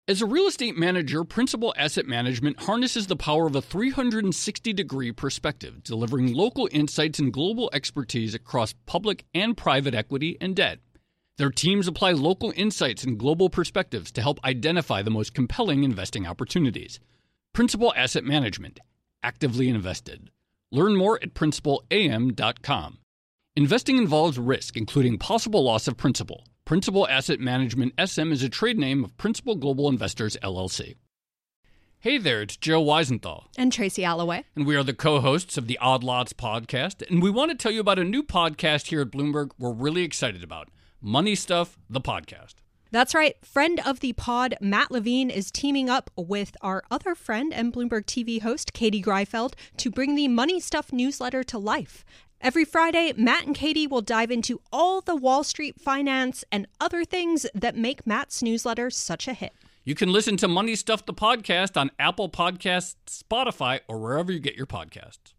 As a real estate manager, Principal Asset Management harnesses the power of a 360-degree perspective, delivering local insights and global expertise across public and private equity and debt. Their teams apply local insights and global perspectives to help identify the most compelling investing opportunities. Principal Asset Management. Actively invested. Learn more at principalam.com. Investing involves risk, including possible loss of principal. Principal Asset Management SM is a trade name of Principal Global Investors, LLC. Hey there, it's Joe Weisenthal. And Tracy Alloway. And we are the co-hosts of the Odd Lots podcast. And we want to tell you about a new podcast here at Bloomberg we're really excited about. Money Stuff, the podcast. That's right. Friend of the pod, Matt Levine, is teaming up with our other friend and Bloomberg TV host, Katie Greifeld, to bring the Money Stuff newsletter to life. Every Friday, Matt and Katie will dive into all the Wall Street finance and other things that make Matt's newsletter such a hit. You can listen to Money Stuff, the podcast on Apple Podcasts, Spotify, or wherever you get your podcasts.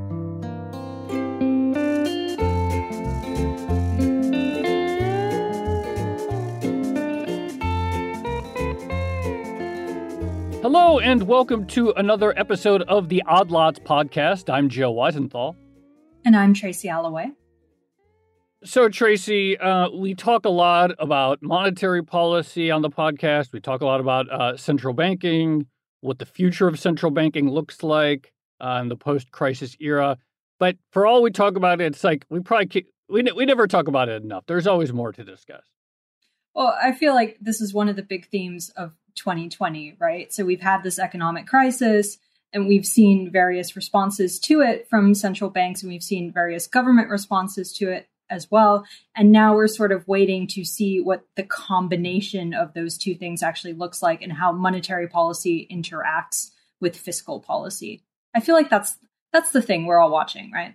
Hello, and welcome to another episode of the Odd Lots podcast. I'm Joe Weisenthal. And I'm Tracy Alloway. So, Tracy, we talk a lot about monetary policy on the podcast. We talk a lot about central banking, what the future of central banking looks like in the post-crisis era. But for all we talk about it, it's like we never talk about it enough. There's always more to discuss. Well, I feel like this is one of the big themes of 2020, right? So we've had this economic crisis, and we've seen various responses to it from central banks, and we've seen various government responses to it as well. And now we're sort of waiting to see what the combination of those two things actually looks like and how monetary policy interacts with fiscal policy. I feel like that's the thing we're all watching, right?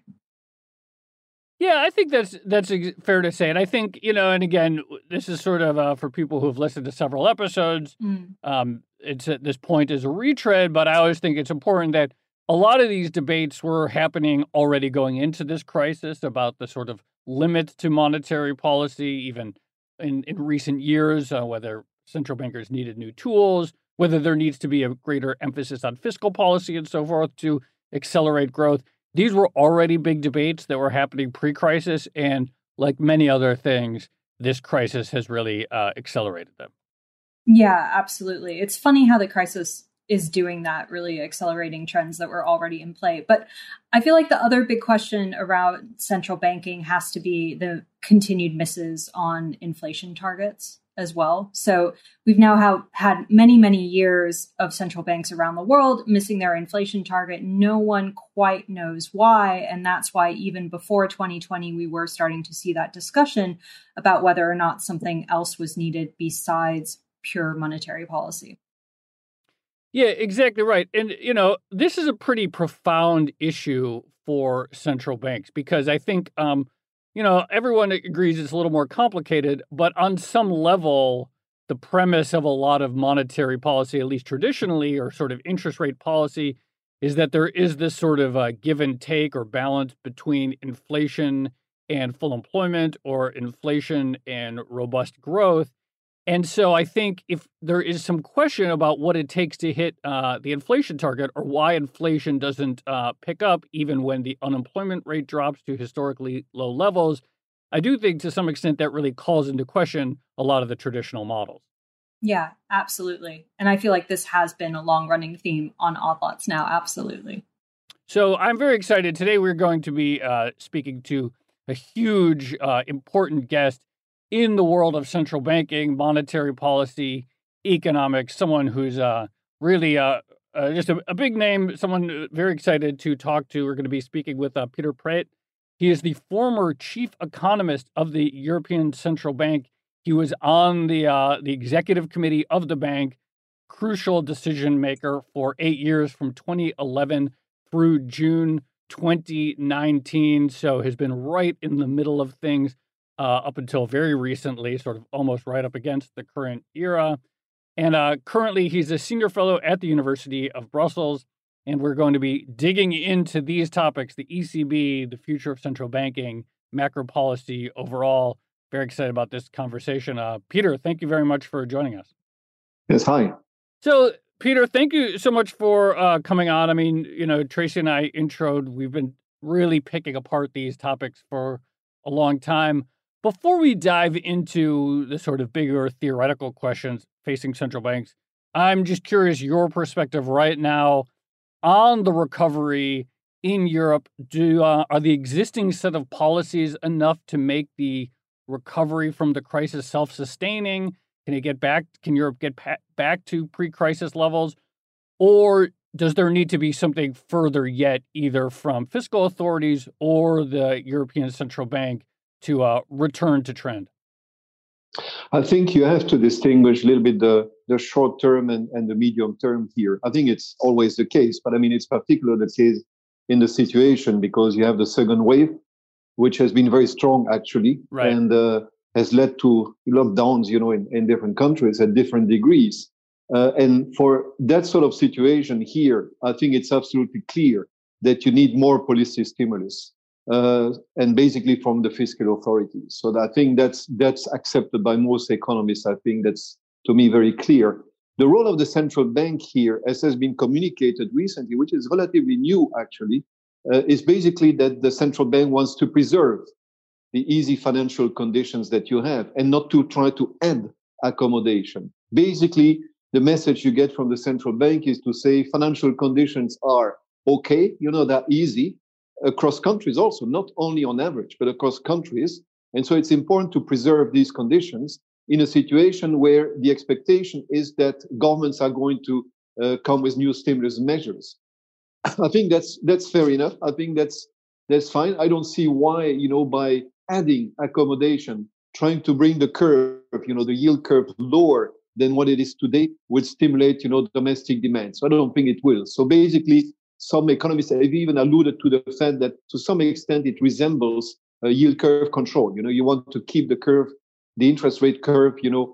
Yeah, I think that's fair to say. And I think, and again, this is sort of for people who have listened to several episodes, it's at this point is a retread, but I always think it's important that a lot of these debates were happening already going into this crisis about the sort of limits to monetary policy, even in recent years, whether central bankers needed new tools, whether there needs to be a greater emphasis on fiscal policy and so forth to accelerate growth. These were already big debates that were happening pre-crisis, and like many other things, this crisis has really accelerated them. Yeah, absolutely. It's funny how the crisis is doing that, really accelerating trends that were already in play. But I feel like the other big question around central banking has to be the continued misses on inflation targets as well. So we've now had many, many years of central banks around the world missing their inflation target. No one quite knows why. And that's why even before 2020, we were starting to see that discussion about whether or not something else was needed besides pure monetary policy. Yeah, exactly right. And, this is a pretty profound issue for central banks because I think, everyone agrees it's a little more complicated, but on some level, the premise of a lot of monetary policy, at least traditionally, or sort of interest rate policy, is that there is this sort of give and take or balance between inflation and full employment or inflation and robust growth. And so I think if there is some question about what it takes to hit the inflation target or why inflation doesn't pick up even when the unemployment rate drops to historically low levels, I do think to some extent that really calls into question a lot of the traditional models. Yeah, absolutely. And I feel like this has been a long-running theme on Odd Lots now. Absolutely. So I'm very excited. Today we're going to be speaking to a huge, important guest in the world of central banking, monetary policy, economics, someone who's really just a big name, someone very excited to talk to. We're going to be speaking with Peter Praet. He is the former chief economist of the European Central Bank. He was on the executive committee of the bank, crucial decision maker for 8 years from 2011 through June 2019. So has been right in the middle of things up until very recently, sort of almost right up against the current era. And currently, he's a senior fellow at the University of Brussels. And we're going to be digging into these topics, the ECB, the future of central banking, macro policy overall. Very excited about this conversation. Peter, thank you very much for joining us. Yes, hi. So, Peter, thank you so much for coming on. I mean, Tracy and I introed, we've been really picking apart these topics for a long time. Before we dive into the sort of bigger theoretical questions facing central banks, I'm just curious your perspective right now on the recovery in Europe. Are the existing set of policies enough to make the recovery from the crisis self-sustaining? Can Europe get back to pre-crisis levels? Or does there need to be something further yet, either from fiscal authorities or the European Central Bank to return to trend? I think you have to distinguish a little bit the short term and the medium term here. I think it's always the case, but I mean, it's particularly the case in the situation because you have the second wave, which has been very strong actually, right, and has led to lockdowns, in different countries at different degrees. And for that sort of situation here, I think it's absolutely clear that you need more policy stimulus, and basically from the fiscal authorities. So I think that's accepted by most economists. I think that's, to me, very clear. The role of the central bank here, as has been communicated recently, which is relatively new actually, is basically that the central bank wants to preserve the easy financial conditions that you have and not to try to add accommodation. Basically, the message you get from the central bank is to say financial conditions are okay, they're easy across countries also, not only on average, but across countries. And so it's important to preserve these conditions in a situation where the expectation is that governments are going to come with new stimulus measures. I think that's fair enough. I think that's fine. I don't see why, by adding accommodation, trying to bring the curve, the yield curve lower than what it is today would stimulate, domestic demand. So I don't think it will. So basically, some economists have even alluded to the fact that to some extent it resembles yield curve control. You want to keep the curve, the interest rate curve,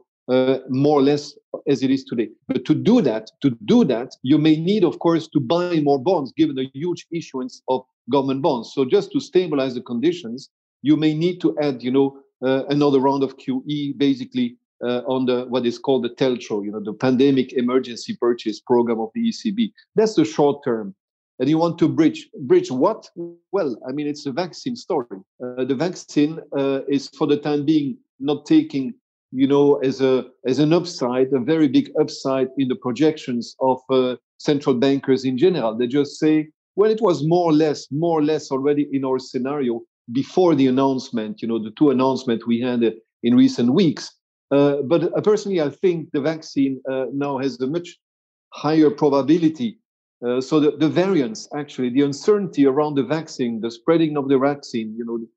more or less as it is today. But to do that, you may need, of course, to buy more bonds, given the huge issuance of government bonds. So just to stabilize the conditions, you may need to add, another round of QE, basically on what is called the TLTRO, the Pandemic Emergency Purchase Program of the ECB. That's the short term. And you want to bridge what? Well, I mean, it's a vaccine story. The vaccine is, for the time being, not taking, as an upside, a very big upside in the projections of central bankers in general. They just say, well, it was more or less already in our scenario before the announcement, the two announcements we had in recent weeks. But personally, I think the vaccine now has a much higher probability. So the variance, actually, the uncertainty around the vaccine, the spreading of the vaccine,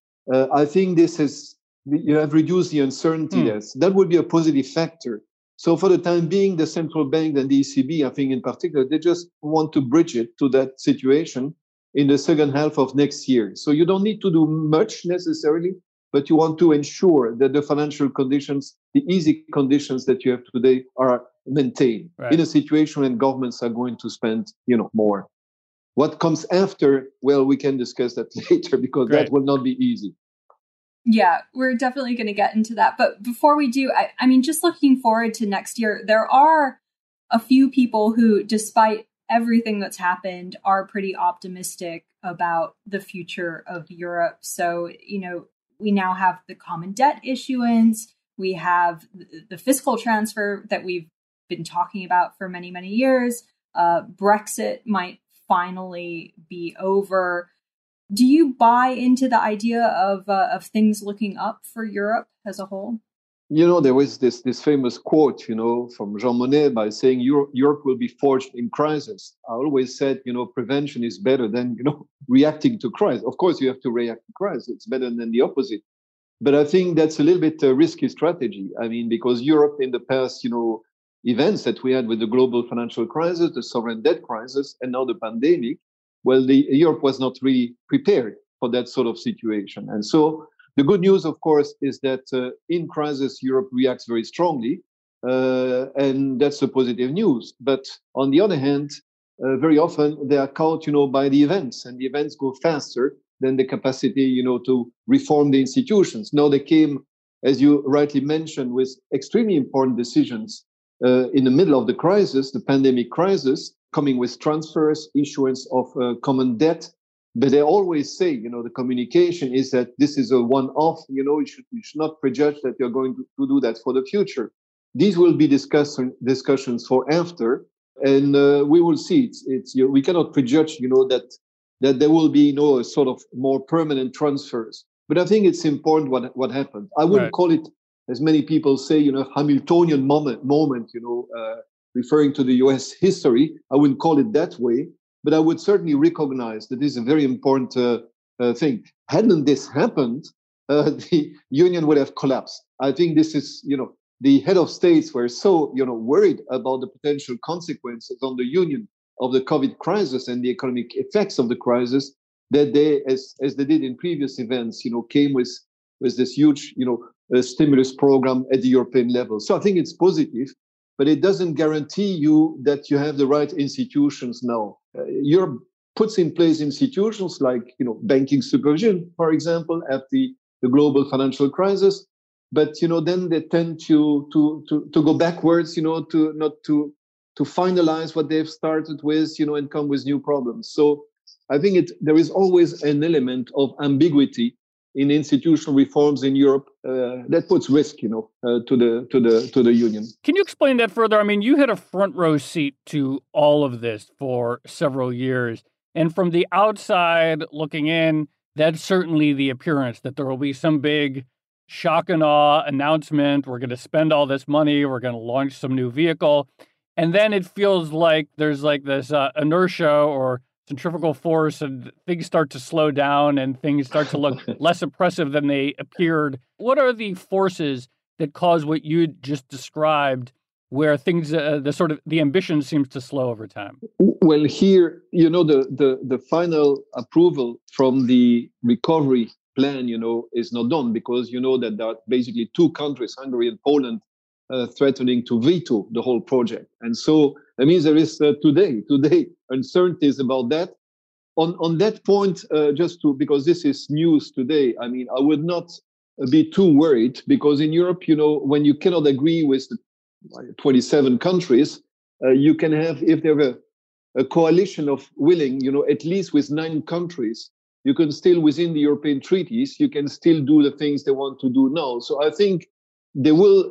I think you have reduced the uncertainty there. So that would be a positive factor. So for the time being, the central bank and the ECB, I think in particular, they just want to bridge it to that situation in the second half of next year. So you don't need to do much necessarily, but you want to ensure that the financial conditions, the easy conditions that you have today are maintained in a situation when governments are going to spend, more. What comes after, well, we can discuss that later because that will not be easy. Yeah, we're definitely going to get into that. But before we do, I mean, just looking forward to next year, there are a few people who, despite everything that's happened, are pretty optimistic about the future of Europe. So, we now have the common debt issuance. We have the fiscal transfer that we've been talking about for many, many years. Brexit might finally be over. Do you buy into the idea of things looking up for Europe as a whole? There was this famous quote, from Jean Monnet by saying Europe will be forged in crisis. I always said, prevention is better than, reacting to crisis. Of course, you have to react to crisis. It's better than the opposite. But I think that's a little bit a risky strategy. I mean, because Europe in the past, events that we had with the global financial crisis, the sovereign debt crisis, and now the pandemic, well, Europe was not really prepared for that sort of situation. And so the good news, of course, is that in crisis, Europe reacts very strongly, and that's the positive news. But on the other hand, very often they are caught, by the events, and the events go faster than the capacity, to reform the institutions. Now they came, as you rightly mentioned, with extremely important decisions in the middle of the crisis, the pandemic crisis, coming with transfers, issuance of common debt. But they always say, the communication is that this is a one-off. You should not prejudge that you're going to do that for the future. These will be discussions for after, and we will see. We cannot prejudge, that there will be a sort of more permanent transfers. But I think it's important what happened. I wouldn't call it, as many people say, Hamiltonian moment, referring to the U.S. history. I wouldn't call it that way, but I would certainly recognize that this is a very important thing. Hadn't this happened, the union would have collapsed. I think this is, the head of states were so, worried about the potential consequences on the union of the COVID crisis and the economic effects of the crisis that they, as they did in previous events, came with this huge, stimulus program at the European level. So I think it's positive, but it doesn't guarantee you that you have the right institutions now. Europe puts in place institutions like, banking supervision, for example, after the global financial crisis. But, then they tend to go backwards, to finalize what they've started with, and come with new problems. So I think there is always an element of ambiguity in institutional reforms in Europe that puts risk, to the union. Can you explain that further? I mean, you had a front row seat to all of this for several years, and from the outside looking in, that's certainly the appearance that there will be some big shock and awe announcement. We're going to spend all this money. We're going to launch some new vehicle. And then it feels like there's like this inertia or centrifugal force, and things start to slow down and things start to look less oppressive than they appeared. What are the forces that cause what you just described, where things, the ambition seems to slow over time? Well, here, the final approval from the recovery plan, is not done because that there are basically two countries, Hungary and Poland, threatening to veto the whole project. And so that means there is today uncertainties about that. On that point, because this is news today, I mean, I would not be too worried because in Europe, when you cannot agree with the 27 countries, you can have, if there were a coalition of willing, at least with 9 countries, you can still, within the European treaties, you can still do the things they want to do now. So I think they will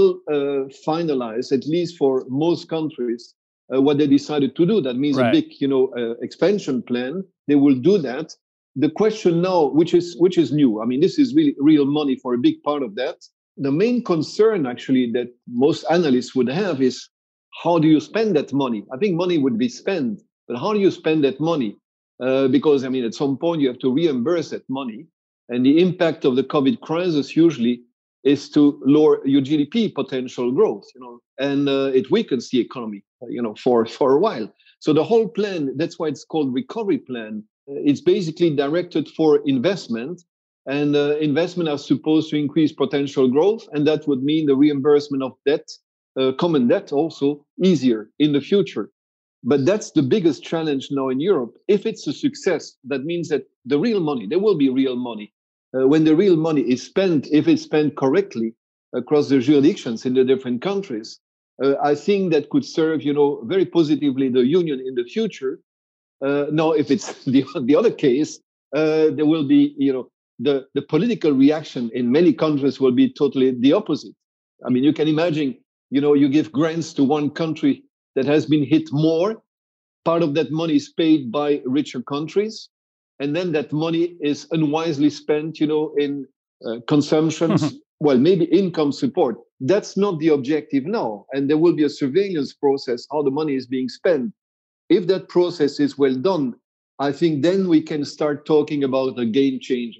finalize, at least for most countries, what they decided to do. That means a big, expansion plan. They will do that. The question now, which is new, I mean, this is really real money for a big part of that. The main concern, actually, that most analysts would have is how do you spend that money? I think money would be spent, but how do you spend that money? Because, I mean, at some point you have to reimburse that money. And the impact of the COVID crisis usually is to lower your GDP potential growth, and it weakens the economy, for a while. So the whole plan, that's why it's called recovery plan. It's basically directed for investment, and investment are supposed to increase potential growth. And that would mean the reimbursement of debt, common debt also easier in the future. But that's the biggest challenge now in Europe. If it's a success, that means that the real money, there will be real money. When the real money is spent, if it's spent correctly across the jurisdictions in the different countries, I think that could serve, very positively the union in the future. Now, if it's the other case, there will be, the political reaction in many countries will be totally the opposite. I mean, you can imagine, you give grants to one country that has been hit more. Part of that money is paid by richer countries. And then that money is unwisely spent, in consumptions, well, maybe income support. That's not the objective now. And there will be a surveillance process, how the money is being spent. If that process is well done, I think then we can start talking about a game change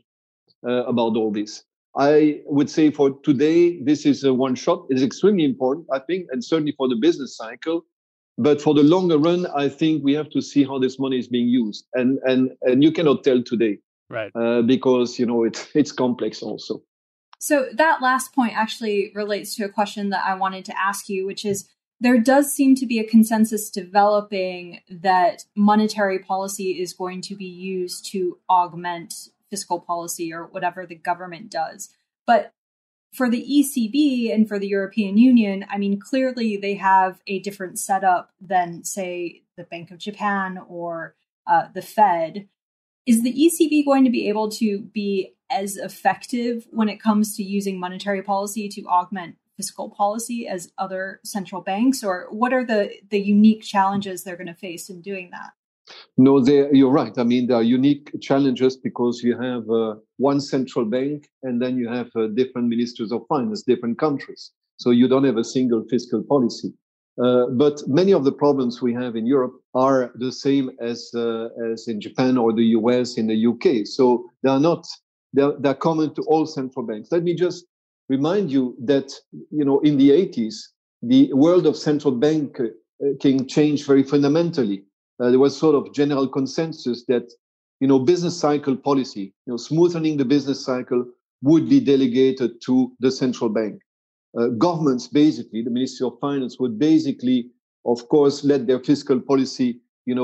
about all this. I would say for today, this is a one shot. It is extremely important, I think, and certainly for the business cycle. But for the longer run, I think we have to see how this money is being used. And you cannot tell today, right? Because, it's complex also. So that last point actually relates to a question that I wanted to ask you, which is there does seem to be a consensus developing that monetary policy is going to be used to augment fiscal policy or whatever the government does. But for the ECB and for the European Union, I mean, clearly they have a different setup than, say, the Bank of Japan or the Fed. Is the ECB going to be able to be as effective when it comes to using monetary policy to augment fiscal policy as other central banks? Or what are the unique challenges they're going to face in doing that? No, you're right. I mean, there are unique challenges because you have one central bank and then you have different ministers of finance, different countries. So you don't have a single fiscal policy. But many of the problems we have in Europe are the same as in Japan or the US, in the UK. So they're common to all central banks. Let me just remind you that, in the 80s, the world of central banking changed very fundamentally. There was sort of general consensus that, business cycle policy, smoothing the business cycle would be delegated to the central bank. Governments, basically, the Ministry of Finance would basically, of course, let their fiscal policy,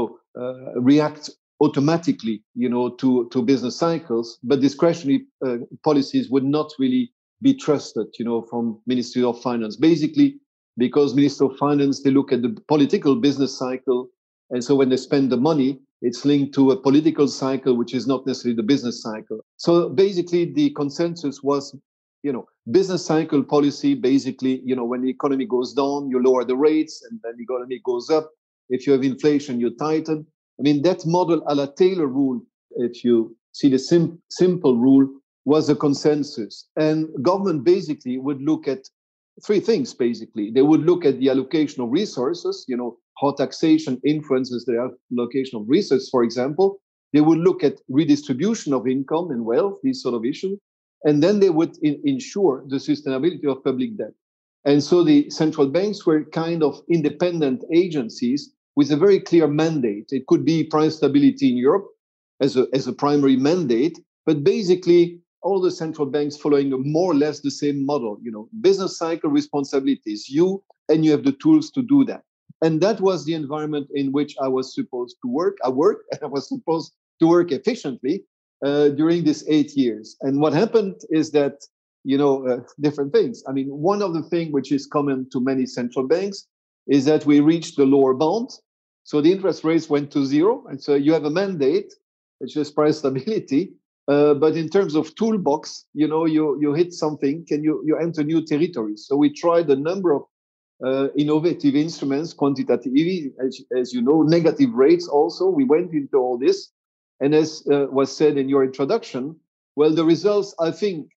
react automatically, to business cycles, but discretionary policies would not really be trusted, from Ministry of Finance. Basically, because Ministry of Finance, they look at the political business cycle. And so when they spend the money, it's linked to a political cycle, which is not necessarily the business cycle. So basically, the consensus was, business cycle policy, basically, when the economy goes down, you lower the rates, and then the economy goes up. If you have inflation, you tighten. I mean, that model a la Taylor rule, if you see the simple rule, was a consensus. And government basically would look at three things, basically. They would look at the allocation of resources, how taxation influences the allocation of resources, for example. They would look at redistribution of income and wealth, these sort of issues. And then they would ensure the sustainability of public debt. And so the central banks were kind of independent agencies with a very clear mandate. It could be price stability in Europe as a primary mandate, but basically all the central banks following more or less the same model. Business cycle responsibilities, you have the tools to do that. And that was the environment in which I was supposed to work. I was supposed to work efficiently during these 8 years. And what happened is that, different things. I mean, one of the things which is common to many central banks is that we reached the lower bound. So the interest rates went to zero. And so you have a mandate, which is price stability. But in terms of toolbox, you hit something, you enter new territories. So we tried a number of innovative instruments, quantitative, as you know, negative rates also. We went into all this. And as was said in your introduction, well, the results, I think,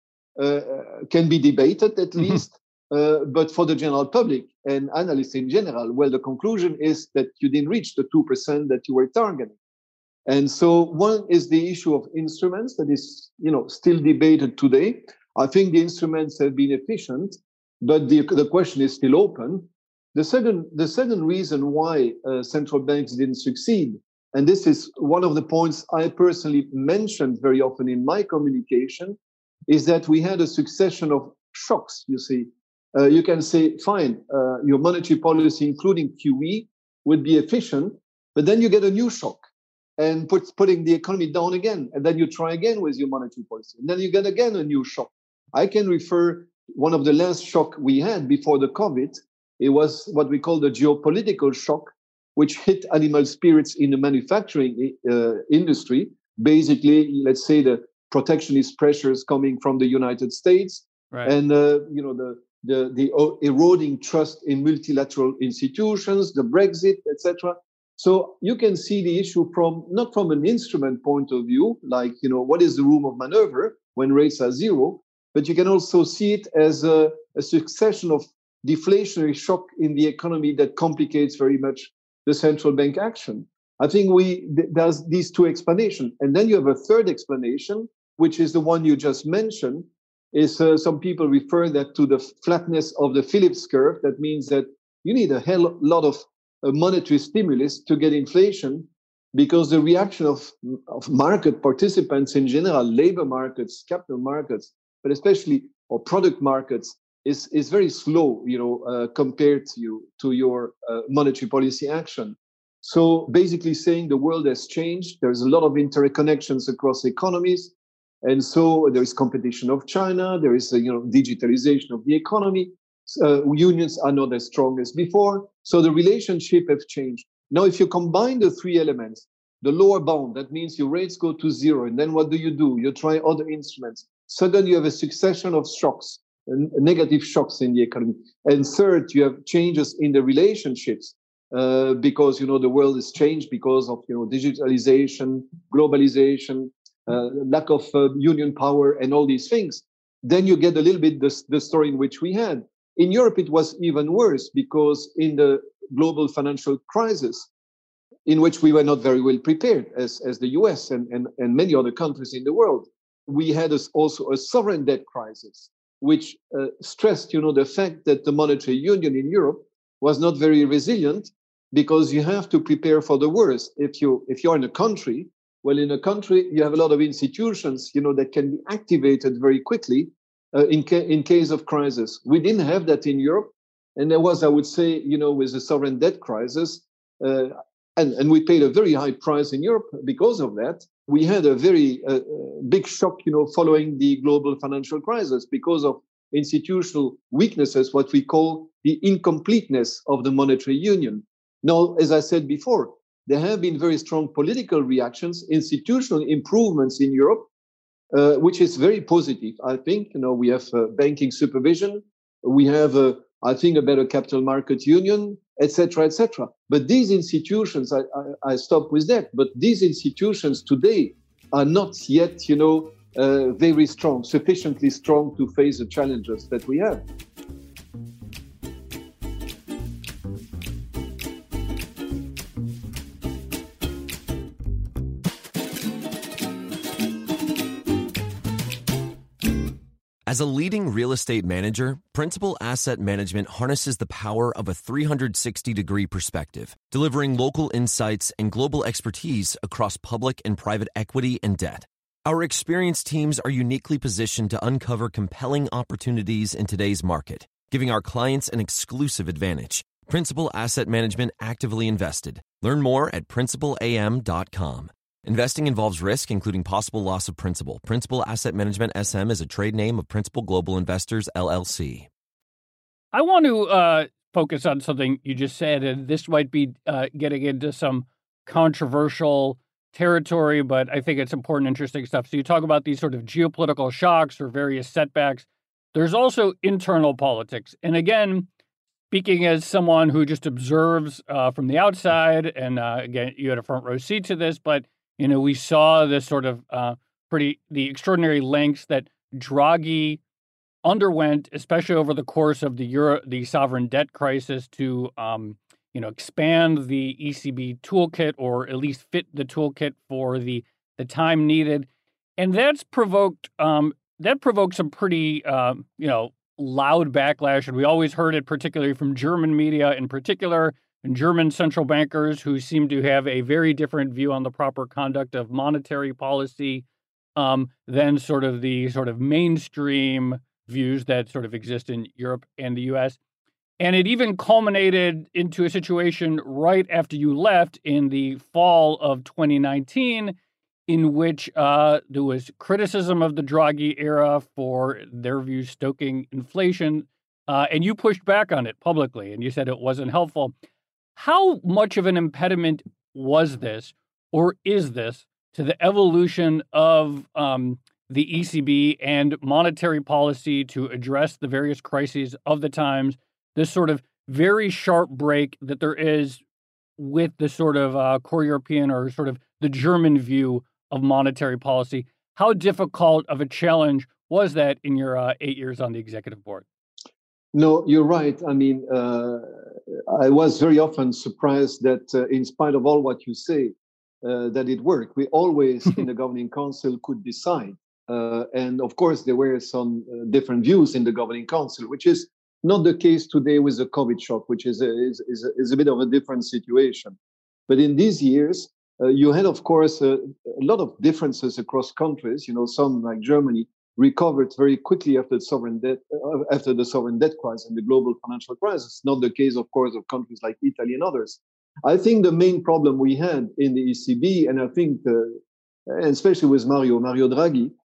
can be debated at least. But for the general public and analysts in general, well, the conclusion is that you didn't reach the 2% that you were targeting. And so one is the issue of instruments that is, still debated today. I think the instruments have been efficient, but the question is still open. The second reason why central banks didn't succeed, and this is one of the points I personally mentioned very often in my communication, is that we had a succession of shocks, you see. You can say, fine, your monetary policy, including QE, would be efficient, but then you get a new shock and putting the economy down again. And then you try again with your monetary policy. And then you get again a new shock. I can refer one of the last shock we had before the COVID. It was what we call the geopolitical shock, which hit animal spirits in the manufacturing industry. Basically, let's say the protectionist pressures coming from the United States, right, and the eroding trust in multilateral institutions, the Brexit, etc. So you can see the issue not from an instrument point of view, like, what is the room of maneuver when rates are zero, but you can also see it as a succession of deflationary shock in the economy that complicates very much the central bank action. I think there's these two explanations. And then you have a third explanation, which is the one you just mentioned, is some people refer that to the flatness of the Phillips curve. That means that you need a hell lot of monetary stimulus to get inflation, because the reaction of market participants in general, labor markets, capital markets, but especially or product markets, is very slow, compared to your monetary policy action. So basically saying the world has changed. There's a lot of interconnections across economies. And so there is competition of China. There is digitalization of the economy. Unions are not as strong as before. So the relationship have changed. Now, if you combine the three elements, the lower bound, that means your rates go to zero. And then what do? You try other instruments. Suddenly you have a succession of shocks, negative shocks in the economy. And third, you have changes in the relationships because, the world has changed because of, digitalization, globalization, lack of union power and all these things. Then you get a little bit the story in which we had. In Europe, it was even worse because in the global financial crisis, in which we were not very well prepared as the US and many other countries in the world, we had also a sovereign debt crisis, which stressed, the fact that the monetary union in Europe was not very resilient because you have to prepare for the worst. If you're in a country, in a country, you have a lot of institutions, that can be activated very quickly in case of crisis. We didn't have that in Europe. And there was, I would say, with the sovereign debt crisis, and we paid a very high price in Europe because of that. We had a very big shock, following the global financial crisis because of institutional weaknesses, what we call the incompleteness of the monetary union. Now, as I said before, there have been very strong political reactions, institutional improvements in Europe, which is very positive. I think, we have banking supervision, we have, I think, a better capital market union, etc., etc. But these institutions, I stop with that. But these institutions today are not yet, very strong, sufficiently strong to face the challenges that we have. As a leading real estate manager, Principal Asset Management harnesses the power of a 360-degree perspective, delivering local insights and global expertise across public and private equity and debt. Our experienced teams are uniquely positioned to uncover compelling opportunities in today's market, giving our clients an exclusive advantage. Principal Asset Management actively invested. Learn more at principalam.com. Investing involves risk, including possible loss of principal. Principal Asset Management SM is a trade name of Principal Global Investors, LLC. I want to focus on something you just said, and this might be getting into some controversial territory, but I think it's important, interesting stuff. So you talk about these sort of geopolitical shocks or various setbacks. There's also internal politics. And again, speaking as someone who just observes from the outside, and again, you had a front row seat to this, but we saw this sort of the extraordinary lengths that Draghi underwent, especially over the course of the sovereign debt crisis, to expand the ECB toolkit, or at least fit the toolkit for the time needed, and that's provoked some pretty loud backlash, and we always heard it, particularly from German media in particular, and German central bankers who seem to have a very different view on the proper conduct of monetary policy than sort of mainstream views that sort of exist in Europe and the U.S. And it even culminated into a situation right after you left in the fall of 2019, in which there was criticism of the Draghi era for their views stoking inflation, and you pushed back on it publicly, and you said it wasn't helpful. How much of an impediment was this, or is this, to the evolution of the ECB and monetary policy to address the various crises of the times, this sort of very sharp break that there is with the sort of core European or sort of the German view of monetary policy? How difficult of a challenge was that in your 8 years on the executive board? No, you're right. I mean, I was very often surprised that in spite of all what you say, that it worked. We always in the governing council could decide. And of course, there were some different views in the governing council, which is not the case today with the COVID shock, which is a bit of a different situation. But in these years, you had, of course, a lot of differences across countries. Some like Germany recovered very quickly after the sovereign debt crisis and the global financial crisis. Not the case, of course, of countries like Italy and others. I think the main problem we had in the ECB, and I think, and especially with Mario Draghi,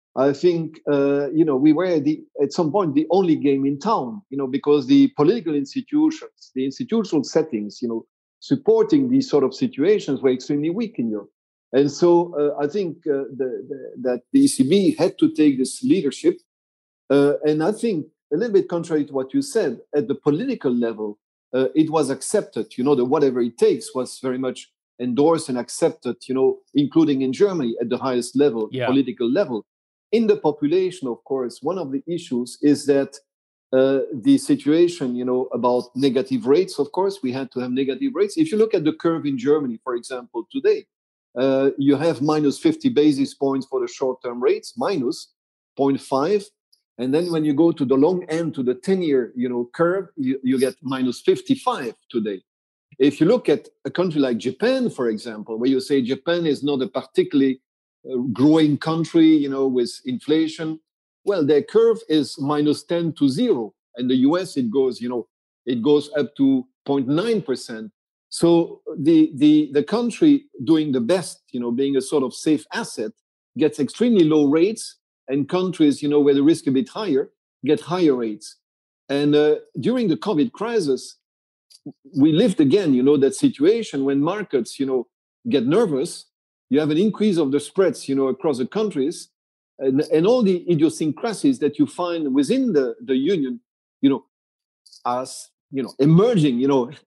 I think, we were at some point the only game in town, because the political institutions, the institutional settings, supporting these sort of situations were extremely weak in Europe. And so I think that the ECB had to take this leadership. And I think, a little bit contrary to what you said, at the political level, it was accepted, the whatever it takes was very much endorsed and accepted, including in Germany at the highest level, political level. In the population, of course, one of the issues is that the situation, about negative rates, of course, we had to have negative rates. If you look at the curve in Germany, for example, today, you have minus 50 basis points for the short-term rates, minus 0.5. And then when you go to the long end, to the 10-year, curve, you get minus 55 today. If you look at a country like Japan, for example, where you say Japan is not a particularly growing country, with inflation, well, their curve is minus 10 to 0. And the US, it goes up to 0.9%. So the country doing the best, being a sort of safe asset, gets extremely low rates, and countries, where the risk is a bit higher, get higher rates. And during the COVID crisis, we lived again, that situation when markets, get nervous. You have an increase of the spreads, across the countries, and all the idiosyncrasies that you find within the union, as emerging,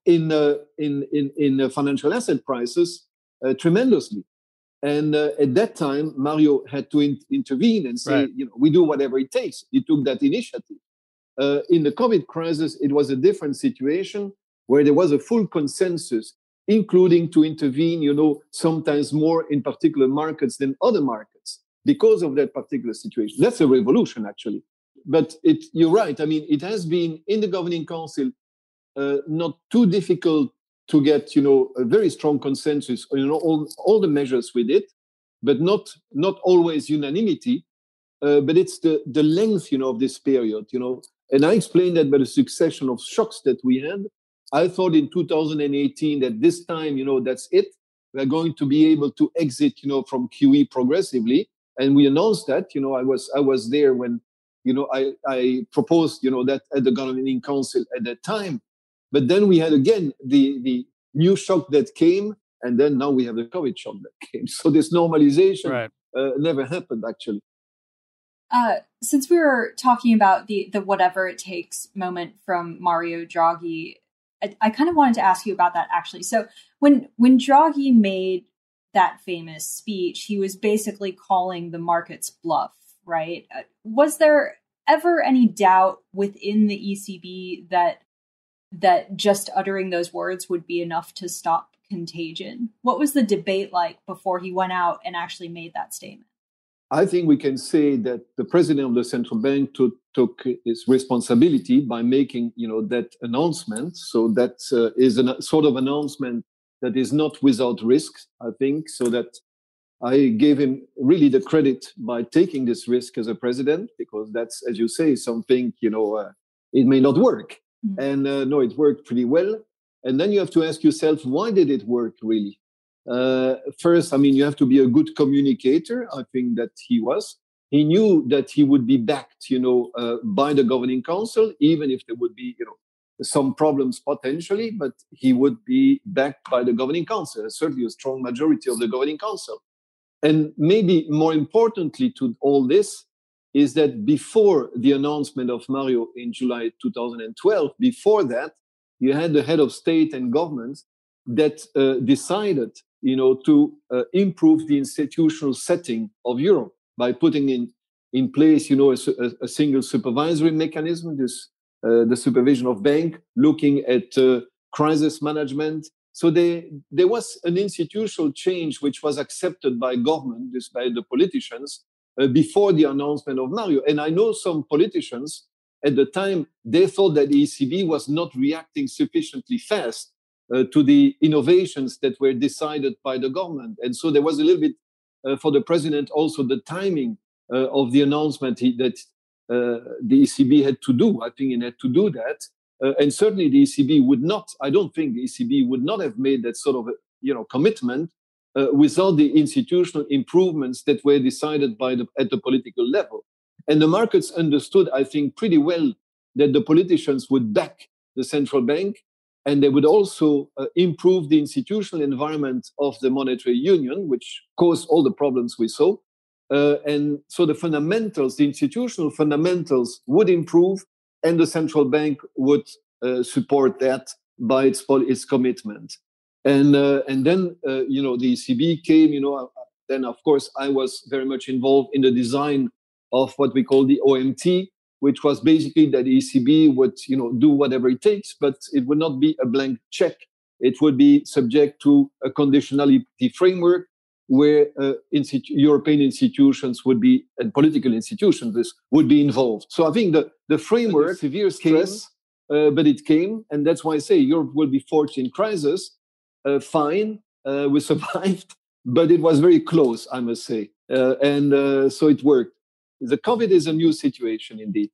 in financial asset prices tremendously. And at that time, Mario had to intervene and say, we do whatever it takes. He took that initiative. In the COVID crisis, it was a different situation where there was a full consensus, including to intervene, sometimes more in particular markets than other markets because of that particular situation. That's a revolution, actually. But you're right. I mean, it has been in the Governing Council not too difficult to get, a very strong consensus on all the measures we did, but not always unanimity. But it's the length, of this period, And I explained that by the succession of shocks that we had. I thought in 2018 that this time, that's it. We're going to be able to exit, from QE progressively. And we announced that, I was there when, I proposed, that at the Governing Council at that time. But then we had again the new shock that came, and then now we have the COVID shock that came. So this normalization never happened, actually. Since we were talking about the whatever it takes moment from Mario Draghi, I kind of wanted to ask you about that, actually. So when Draghi made that famous speech, he was basically calling the markets bluff, right? Was there ever any doubt within the ECB that just uttering those words would be enough to stop contagion? What was the debate like before he went out and actually made that statement? I think we can say that the president of the central bank took his responsibility by making, that announcement. So that is a sort of announcement that is not without risk, I think. So that I gave him really the credit by taking this risk as a president, because that's, as you say, something, it may not work. And no, it worked pretty well. And then you have to ask yourself, why did it work really? First, I mean, you have to be a good communicator. I think that he was. He knew that he would be backed, by the Governing Council, even if there would be, some problems potentially, but he would be backed by the Governing Council, certainly a strong majority of the Governing Council. And maybe more importantly to all this, is that before the announcement of Mario in July 2012, before that, you had the head of state and government that decided, to improve the institutional setting of Europe by putting in place, a single supervisory mechanism, the supervision of bank, looking at crisis management. So there was an institutional change which was accepted by government, by the politicians, before the announcement of Mario. And I know some politicians at the time, they thought that the ECB was not reacting sufficiently fast to the innovations that were decided by the government. And so there was a little bit, for the president, also the timing of the announcement that the ECB had to do. I think it had to do that. And certainly the ECB would not, I don't think the ECB would not have made that sort of, commitment without the institutional improvements that were decided at the political level. And the markets understood, I think, pretty well that the politicians would back the central bank, and they would also improve the institutional environment of the monetary union, which caused all the problems we saw. And so the fundamentals, the institutional fundamentals would improve, and the central bank would support that by its commitment. And then, the ECB came, then of course I was very much involved in the design of what we call the OMT, which was basically that the ECB would, do whatever it takes, but it would not be a blank check. It would be subject to a conditionality framework where European institutions would be, and political institutions would be involved. So I think the framework, severe stress, but it came, and that's why I say Europe will be forced in crisis. Fine, we survived, but it was very close, I must say. So it worked. The COVID is a new situation indeed.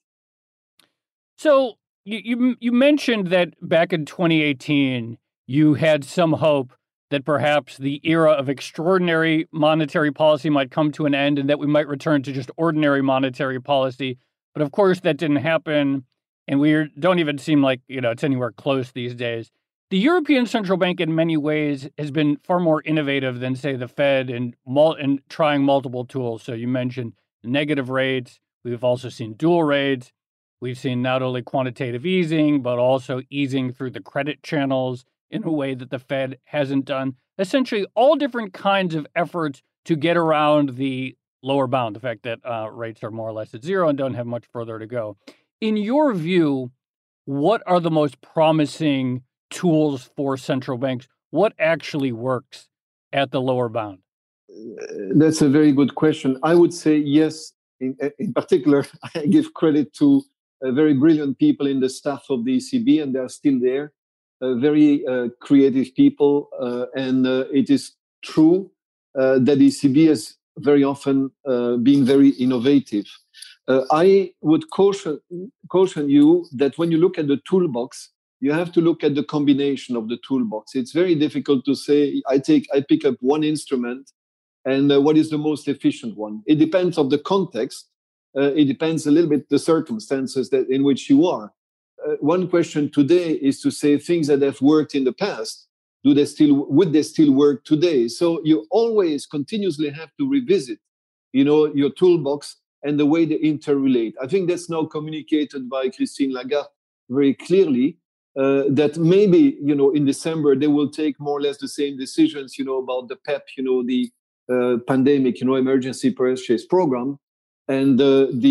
So you mentioned that back in 2018, you had some hope that perhaps the era of extraordinary monetary policy might come to an end and that we might return to just ordinary monetary policy. But of course, that didn't happen. And we don't even seem like, it's anywhere close these days. The European Central Bank in many ways has been far more innovative than, say, the Fed in trying multiple tools. So you mentioned negative rates. We've also seen dual rates. We've seen not only quantitative easing, but also easing through the credit channels in a way that the Fed hasn't done. Essentially, all different kinds of efforts to get around the lower bound, the fact that rates are more or less at zero and don't have much further to go. In your view, what are the most promising tools for central banks? What actually works at the lower bound? That's a very good question. I would say yes. In particular, I give credit to very brilliant people in the staff of the ECB, and they are still there. Very creative people. And it is true that the ECB has very often been very innovative. I would caution you that when you look at the toolbox, you have to look at the combination of the toolbox. It's very difficult to say, I pick up one instrument and what is the most efficient one. It depends on the context. It depends a little bit the circumstances in which you are. One question today is to say things that have worked in the past, would they still work today? So you always continuously have to revisit, your toolbox and the way they interrelate. I think that's now communicated by Christine Lagarde very clearly. That maybe, in December, they will take more or less the same decisions, about the PEP, the pandemic, emergency purchase program, and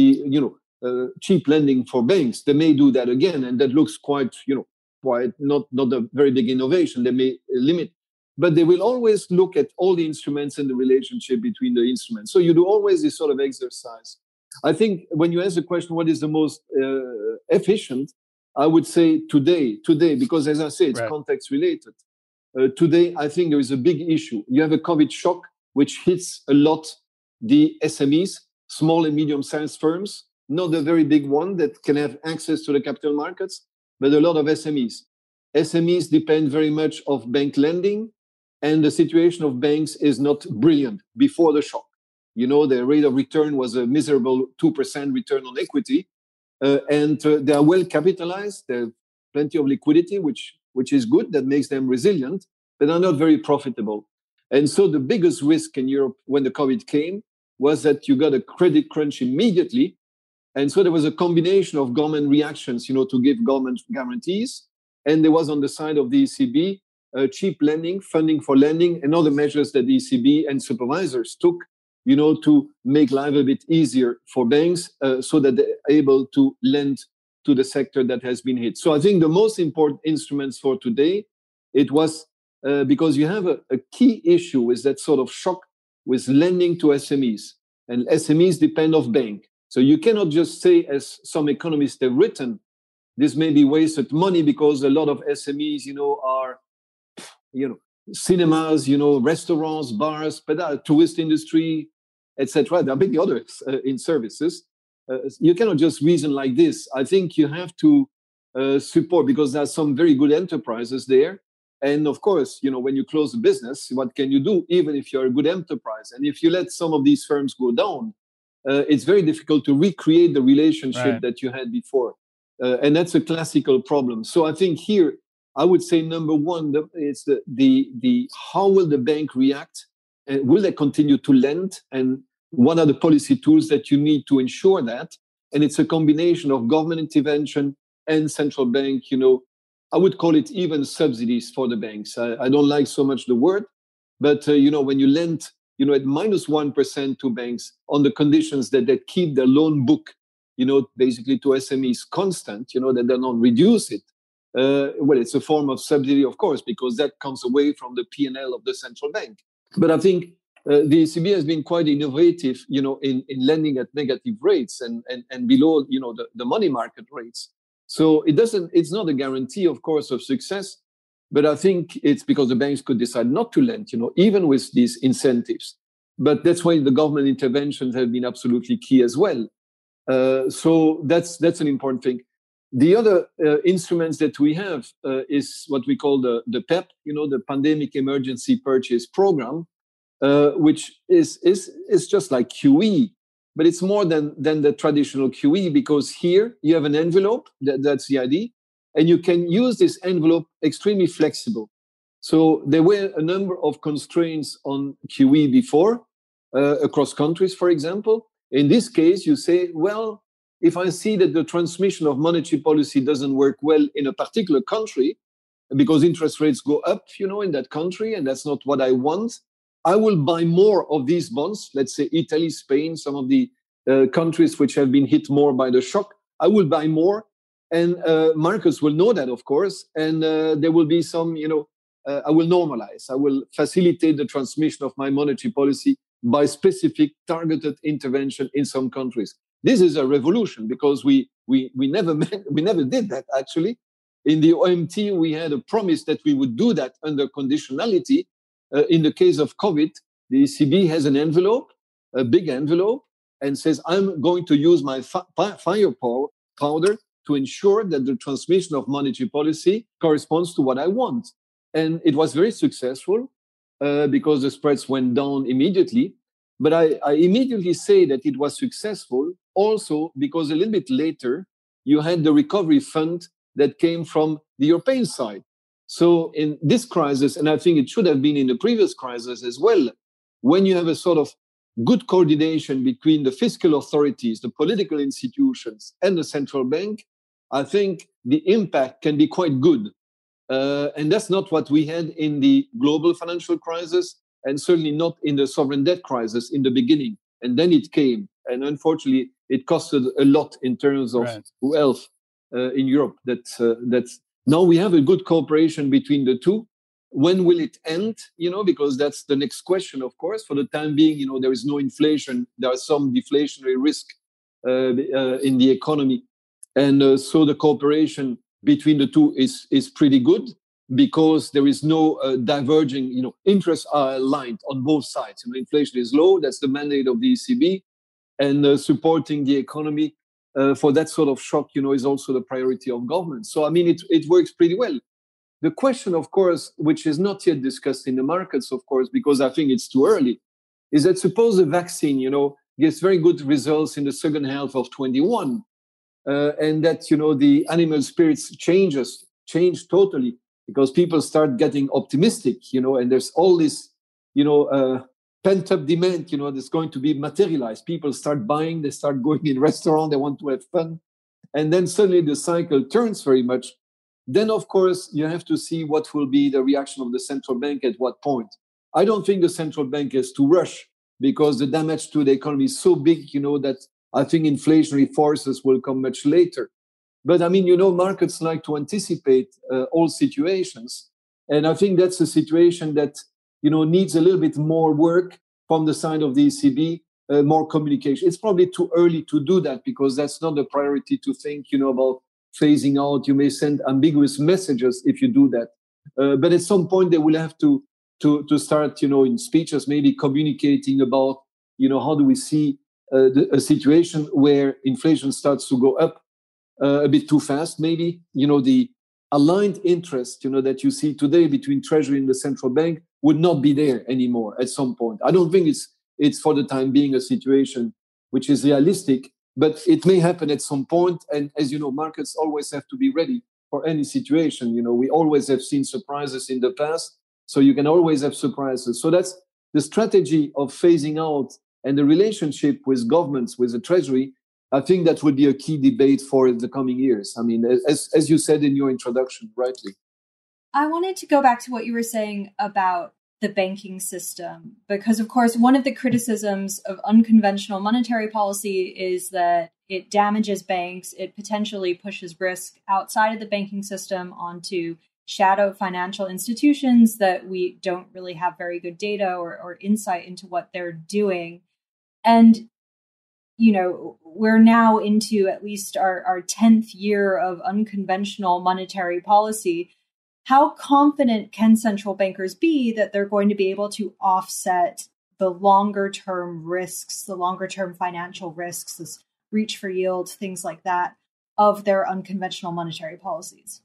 cheap lending for banks. They may do that again, and that looks quite not a very big innovation. They may limit, but they will always look at all the instruments and the relationship between the instruments. So you do always this sort of exercise. I think when you ask the question, what is the most efficient? I would say today, because as I say, it's context related. Today, I think there is a big issue. You have a COVID shock, which hits a lot the SMEs, small and medium-sized firms, not a very big one that can have access to the capital markets, but a lot of SMEs. SMEs depend very much on bank lending, and the situation of banks is not brilliant before the shock. Their rate of return was a miserable 2% return on equity. And they are well capitalized. They have plenty of liquidity, which is good. That makes them resilient, but they're not very profitable. And so the biggest risk in Europe when the COVID came was that you got a credit crunch immediately. And so there was a combination of government reactions, to give government guarantees. And there was on the side of the ECB, cheap lending, funding for lending, and other measures that the ECB and supervisors took to make life a bit easier for banks so that they're able to lend to the sector that has been hit. So I think the most important instruments for today, it was because you have a key issue with that sort of shock with lending to SMEs. And SMEs depend on bank. So you cannot just say, as some economists have written, this may be wasted money because a lot of SMEs, are, cinemas, restaurants, bars, tourist industry, etc. There are many others in services. You cannot just reason like this. I think you have to support, because there are some very good enterprises there, And of course, when you close a business, what can you do, even if you're a good enterprise? And if you let some of these firms go down, it's very difficult to recreate the relationship that you had before. And that's a classical problem. So I think here, I would say number one, it's the how will the bank react? And will they continue to lend? And what are the policy tools that you need to ensure that? And it's a combination of government intervention and central bank, I would call it even subsidies for the banks. I don't like so much the word, but, when you lend, at minus 1% to banks on the conditions that they keep their loan book, basically to SMEs constant, that they don't reduce it. Well, it's a form of subsidy, of course, because that comes away from the P&L of the central bank. But I think the ECB has been quite innovative, in lending at negative rates and below, the money market rates. So it's not a guarantee, of course, of success, but I think it's because the banks could decide not to lend, even with these incentives. But that's why the government interventions have been absolutely key as well. So that's an important thing. The other instruments that we have is what we call the PEP, the Pandemic Emergency Purchase Program, which is just like QE, but it's more than the traditional QE, because here you have an envelope, that's the idea, and you can use this envelope extremely flexible. So there were a number of constraints on QE before, across countries, for example. In this case, you say, well, if I see that the transmission of monetary policy doesn't work well in a particular country, because interest rates go up, in that country, and that's not what I want, I will buy more of these bonds. Let's say Italy, Spain, some of the countries which have been hit more by the shock. I will buy more, and markets will know that, of course, and there will be some, I will normalize. I will facilitate the transmission of my monetary policy by specific targeted intervention in some countries. This is a revolution, because we never did that, actually. In the OMT, we had a promise that we would do that under conditionality. In the case of COVID, the ECB has an envelope, a big envelope, and says, I'm going to use my firepower to ensure that the transmission of monetary policy corresponds to what I want. And it was very successful because the spreads went down immediately. But I immediately say that it was successful also because a little bit later, you had the recovery fund that came from the European side. So in this crisis, and I think it should have been in the previous crisis as well, when you have a sort of good coordination between the fiscal authorities, the political institutions, and the central bank, I think the impact can be quite good. And that's not what we had in the global financial crisis, and certainly not in the sovereign debt crisis in the beginning. And then it came. And unfortunately, it costed a lot in terms of wealth in Europe. That's now we have a good cooperation between the two. When will it end? Because that's the next question, of course. For the time being, there is no inflation. There are some deflationary risk in the economy. And so the cooperation between the two is pretty good, because there is no diverging, interests are aligned on both sides. Inflation is low. That's the mandate of the ECB. And supporting the economy for that sort of shock, is also the priority of government. So, it works pretty well. The question, of course, which is not yet discussed in the markets, of course, because I think it's too early, is that suppose a vaccine, gets very good results in the second half of 21, and that, the animal spirits change totally, because people start getting optimistic, and there's all this, pent-up demand, that's going to be materialized. People start buying, they start going in restaurants, they want to have fun. And then suddenly the cycle turns very much. Then, of course, you have to see what will be the reaction of the central bank at what point. I don't think the central bank has to rush, because the damage to the economy is so big, that I think inflationary forces will come much later. But markets like to anticipate all situations. And I think that's a situation that, needs a little bit more work from the side of the ECB, more communication. It's probably too early to do that, because that's not the priority to think, about phasing out. You may send ambiguous messages if you do that. But at some point, they will have to start, in speeches, maybe communicating about, how do we see a situation where inflation starts to go up a bit too fast, maybe. aligned interest, that you see today between Treasury and the central bank would not be there anymore at some point. I don't think it's for the time being a situation which is realistic, but it may happen at some point. And as you know, markets always have to be ready for any situation. We always have seen surprises in the past, so you can always have surprises. So that's the strategy of phasing out and the relationship with governments, with the Treasury. I think that would be a key debate for the coming years. I mean, as you said in your introduction, rightly. I wanted to go back to what you were saying about the banking system, because, of course, one of the criticisms of unconventional monetary policy is that it damages banks. It potentially pushes risk outside of the banking system onto shadow financial institutions that we don't really have very good data or insight into what they're doing. And we're now into at least our 10th year of unconventional monetary policy. How confident can central bankers be that they're going to be able to offset the longer term risks, the longer term financial risks, this reach for yield, things like that, of their unconventional monetary policies?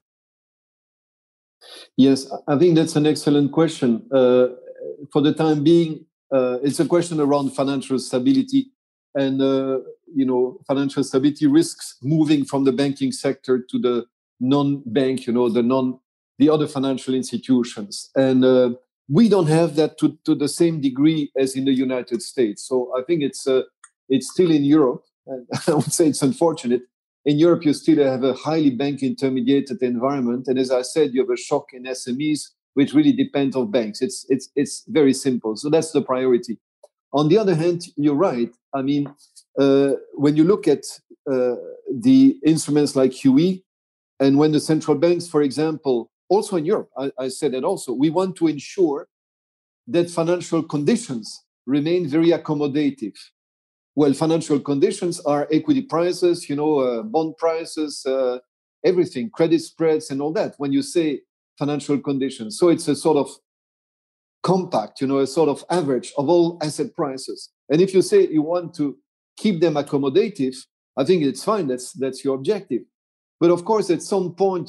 Yes, I think that's an excellent question. For the time being, it's a question around financial stability. And, financial stability risks moving from the banking sector to the non-bank, the other financial institutions. And we don't have that to the same degree as in the United States. So I think it's still in Europe. And I would say it's unfortunate. In Europe, you still have a highly bank-intermediated environment. And as I said, you have a shock in SMEs, which really depend on banks. It's very simple. So that's the priority. On the other hand, you're right. I mean, when you look at the instruments like QE, and when the central banks, for example, also in Europe, I said that also, we want to ensure that financial conditions remain very accommodative. Well, financial conditions are equity prices, bond prices, everything, credit spreads and all that, when you say financial conditions. So it's a sort of compact, a sort of average of all asset prices. And if you say you want to keep them accommodative, I think it's fine. That's your objective. But of course, at some point,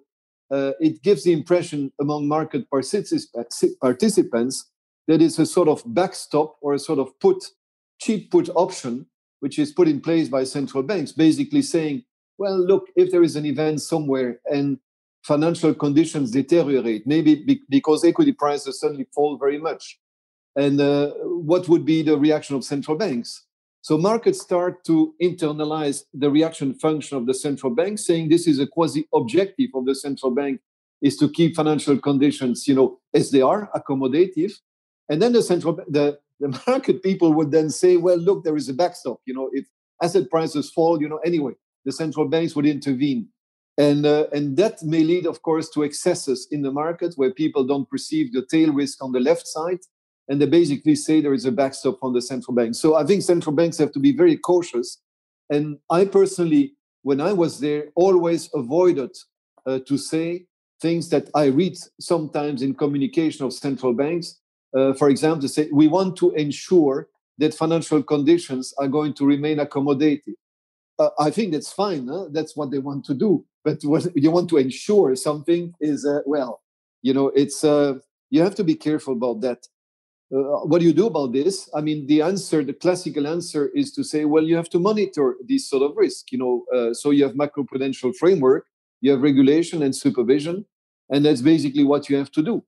it gives the impression among market participants that it's a sort of backstop or a sort of cheap put option, which is put in place by central banks, basically saying, well, look, if there is an event somewhere and financial conditions deteriorate, maybe because equity prices suddenly fall very much. And what would be the reaction of central banks? So markets start to internalize the reaction function of the central bank, saying this is a quasi-objective of the central bank, is to keep financial conditions, as they are, accommodative. And then the market people would then say, well, look, there is a backstop. If asset prices fall, anyway, the central banks would intervene. And that may lead, of course, to excesses in the market where people don't perceive the tail risk on the left side. And they basically say there is a backstop on the central bank. So I think central banks have to be very cautious. And I personally, when I was there, always avoided to say things that I read sometimes in communication of central banks. For example, to say, we want to ensure that financial conditions are going to remain accommodative. I think that's fine. That's what they want to do. But what you want to ensure something is, it's you have to be careful about that. What do you do about this? I mean, the classical answer is to say, well, you have to monitor this sort of risk. So you have macroprudential framework, you have regulation and supervision, and that's basically what you have to do.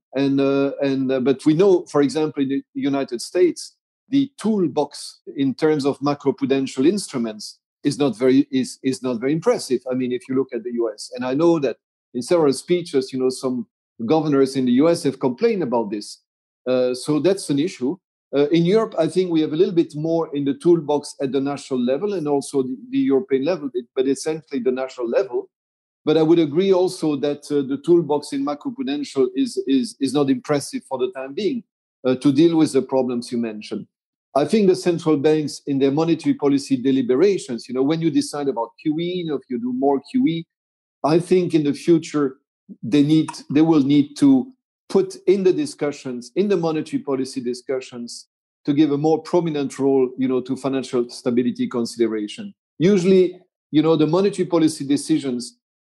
But we know, for example, in the United States, the toolbox in terms of macroprudential instruments is not very impressive. I mean, if you look at the US, and I know that in several speeches, some governors in the US have complained about this. So that's an issue. In Europe, I think we have a little bit more in the toolbox at the national level and also the European level, but essentially the national level. But I would agree also that the toolbox in macroprudential is not impressive for the time being to deal with the problems you mentioned. I think the central banks in their monetary policy deliberations, when you decide about QE, if you do more QE, I think in the future they will need to put in the discussions, in the monetary policy discussions, to give a more prominent role, to financial stability consideration. Usually, the monetary policy decisions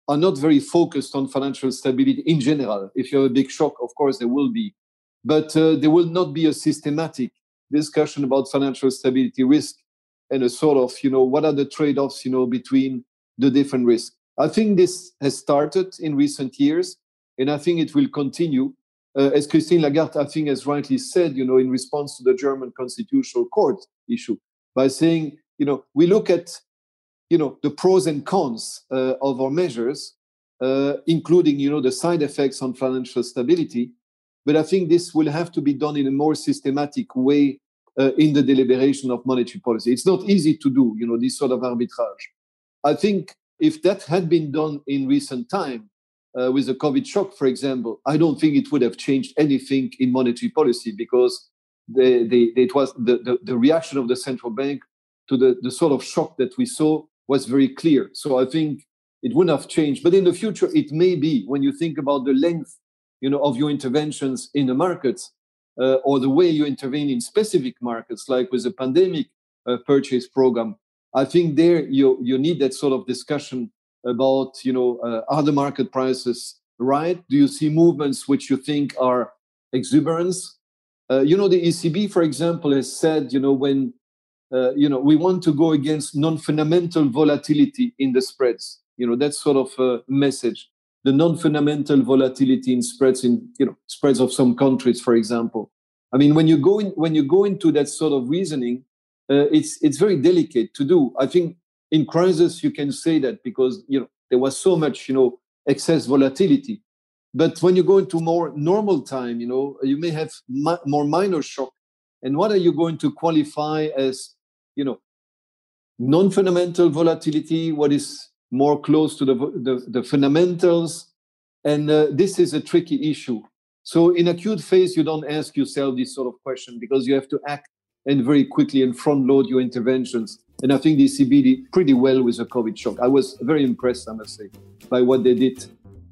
are not very focused on financial stability in general. If you have a big shock, of course, there will be. But there will not be a systematic discussion about financial stability risk and a sort of, what are the trade-offs, between the different risks. I think this has started in recent years, and I think it will continue. As Christine Lagarde, I think, has rightly said, in response to the German Constitutional Court issue, by saying, we look at, the pros and cons of our measures, including, the side effects on financial stability. But I think this will have to be done in a more systematic way in the deliberation of monetary policy. It's not easy to do, this sort of arbitrage. I think if that had been done in recent time, with the COVID shock, for example, I don't think it would have changed anything in monetary policy, because it was the reaction of the central bank to the sort of shock that we saw was very clear. So I think it wouldn't have changed. But in the future, it may be, when you think about the length of your interventions in the markets, or the way you intervene in specific markets, like with the pandemic purchase program. I think there you need that sort of discussion about, are the market prices right? Do you see movements which you think are exuberance? The ECB, for example, has said, when we want to go against non-fundamental volatility in the spreads. That's sort of a message. The non-fundamental volatility in spreads spreads of some countries, for example. I mean, when you go into that sort of reasoning, it's very delicate to do. I think in crisis you can say that because there was so much excess volatility. But when you go into more normal time, you may have more minor shock. And what are you going to qualify as non-fundamental volatility? What is more close to the fundamentals? And this is a tricky issue. So in acute phase, you don't ask yourself this sort of question because you have to act and very quickly and front load your interventions. And I think the ECB did pretty well with the COVID shock. I was very impressed, I must say, by what they did.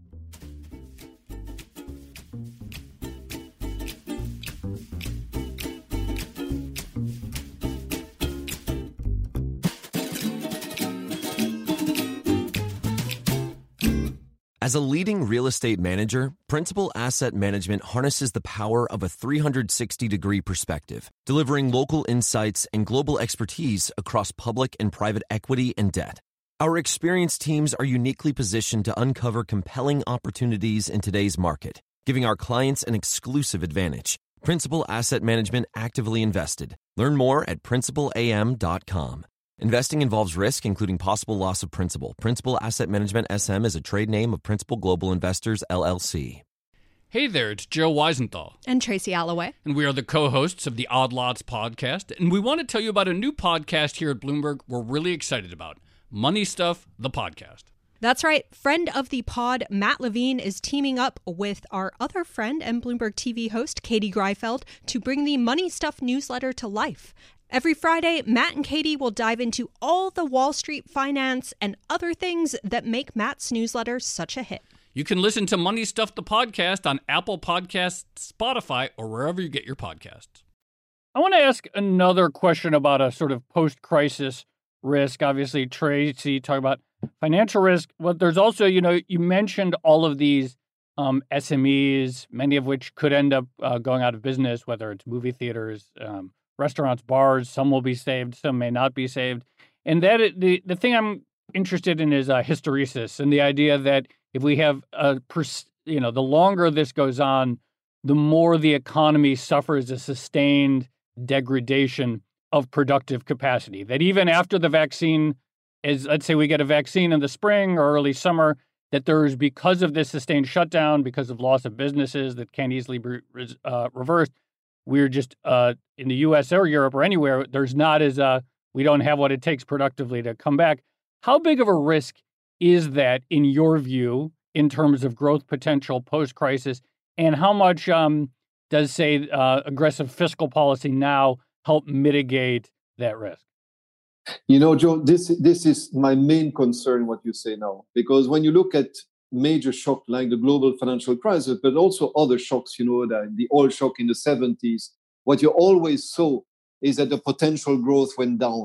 As a leading real estate manager, Principal Asset Management harnesses the power of a 360-degree perspective, delivering local insights and global expertise across public and private equity and debt. Our experienced teams are uniquely positioned to uncover compelling opportunities in today's market, giving our clients an exclusive advantage. Principal Asset Management actively invested. Learn more at principalam.com. Investing involves risk, including possible loss of principal. Principal Asset Management SM is a trade name of Principal Global Investors, LLC. Hey there, it's Joe Weisenthal. And Tracy Alloway. And we are the co-hosts of the Odd Lots podcast. And we want to tell you about a new podcast here at Bloomberg we're really excited about. Money Stuff, the podcast. That's right. Friend of the pod, Matt Levine, is teaming up with our other friend and Bloomberg TV host, Katie Greifeld, to bring the Money Stuff newsletter to life. Every Friday, Matt and Katie will dive into all the Wall Street finance and other things that make Matt's newsletter such a hit. You can listen to Money Stuff, the podcast on Apple Podcasts, Spotify, or wherever you get your podcasts. I want to ask another question about a sort of post-crisis risk. Obviously, Tracy talked about financial risk. But there's also, you mentioned all of these SMEs, many of which could end up going out of business, whether it's movie theaters, restaurants, bars. Some will be saved, some may not be saved. And that the thing I'm interested in is hysteresis, and the idea that if we have the longer this goes on, the more the economy suffers a sustained degradation of productive capacity. That even after the vaccine let's say we get a vaccine in the spring or early summer, that there's, because of this sustained shutdown, because of loss of businesses that can't easily be reversed, we're just in the U.S. or Europe or anywhere, there's not as we don't have what it takes productively to come back. How big of a risk is that, in your view, in terms of growth potential post-crisis, and how much does, say, aggressive fiscal policy now help mitigate that risk? Joe, this is my main concern, what you say now, because when you look at major shock like the global financial crisis, but also other shocks, the oil shock in the 70s, what you always saw is that the potential growth went down.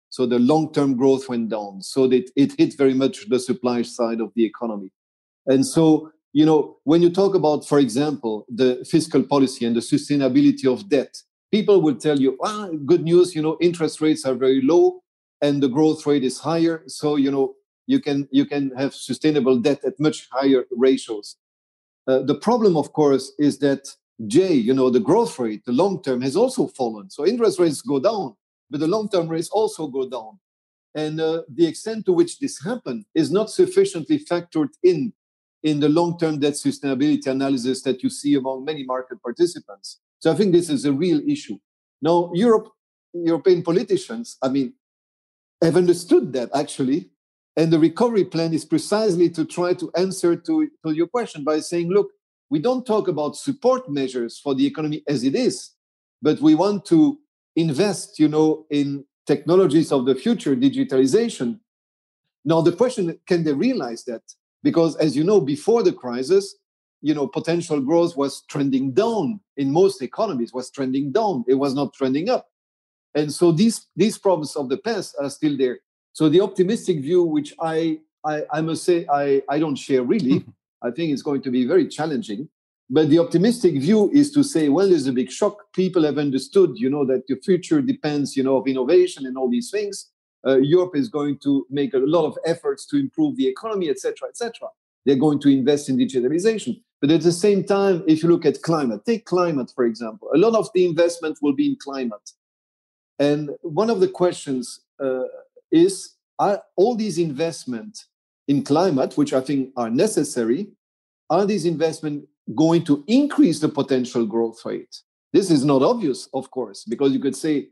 So the long-term growth went down. So that it hit very much the supply side of the economy. And so, when you talk about, for example, the fiscal policy and the sustainability of debt, people will tell you, good news, interest rates are very low and the growth rate is higher. So, you can have sustainable debt at much higher ratios. The problem, of course, is that the growth rate, the long term, has also fallen. So interest rates go down, but the long term rates also go down. And the extent to which this happened is not sufficiently factored in the long term debt sustainability analysis that you see among many market participants. So I think this is a real issue. Now, European politicians, have understood that actually. And the recovery plan is precisely to try to answer to your question by saying, look, we don't talk about support measures for the economy as it is, but we want to invest, in technologies of the future, digitalization. Now, the question, can they realize that? Because as you know, before the crisis, potential growth was trending down in most economies, was trending down. It was not trending up. And so these problems of the past are still there. So the optimistic view, which I must say I don't share really, I think it's going to be very challenging. But the optimistic view is to say, well, there's a big shock. People have understood, that the future depends, of innovation and all these things. Europe is going to make a lot of efforts to improve the economy, etc., etc. They're going to invest in digitalization. But at the same time, if you look at climate, take climate, for example, a lot of the investment will be in climate. And one of the questions is, are all these investments in climate, which I think are necessary, are these investments going to increase the potential growth rate? This is not obvious, of course, because you could say,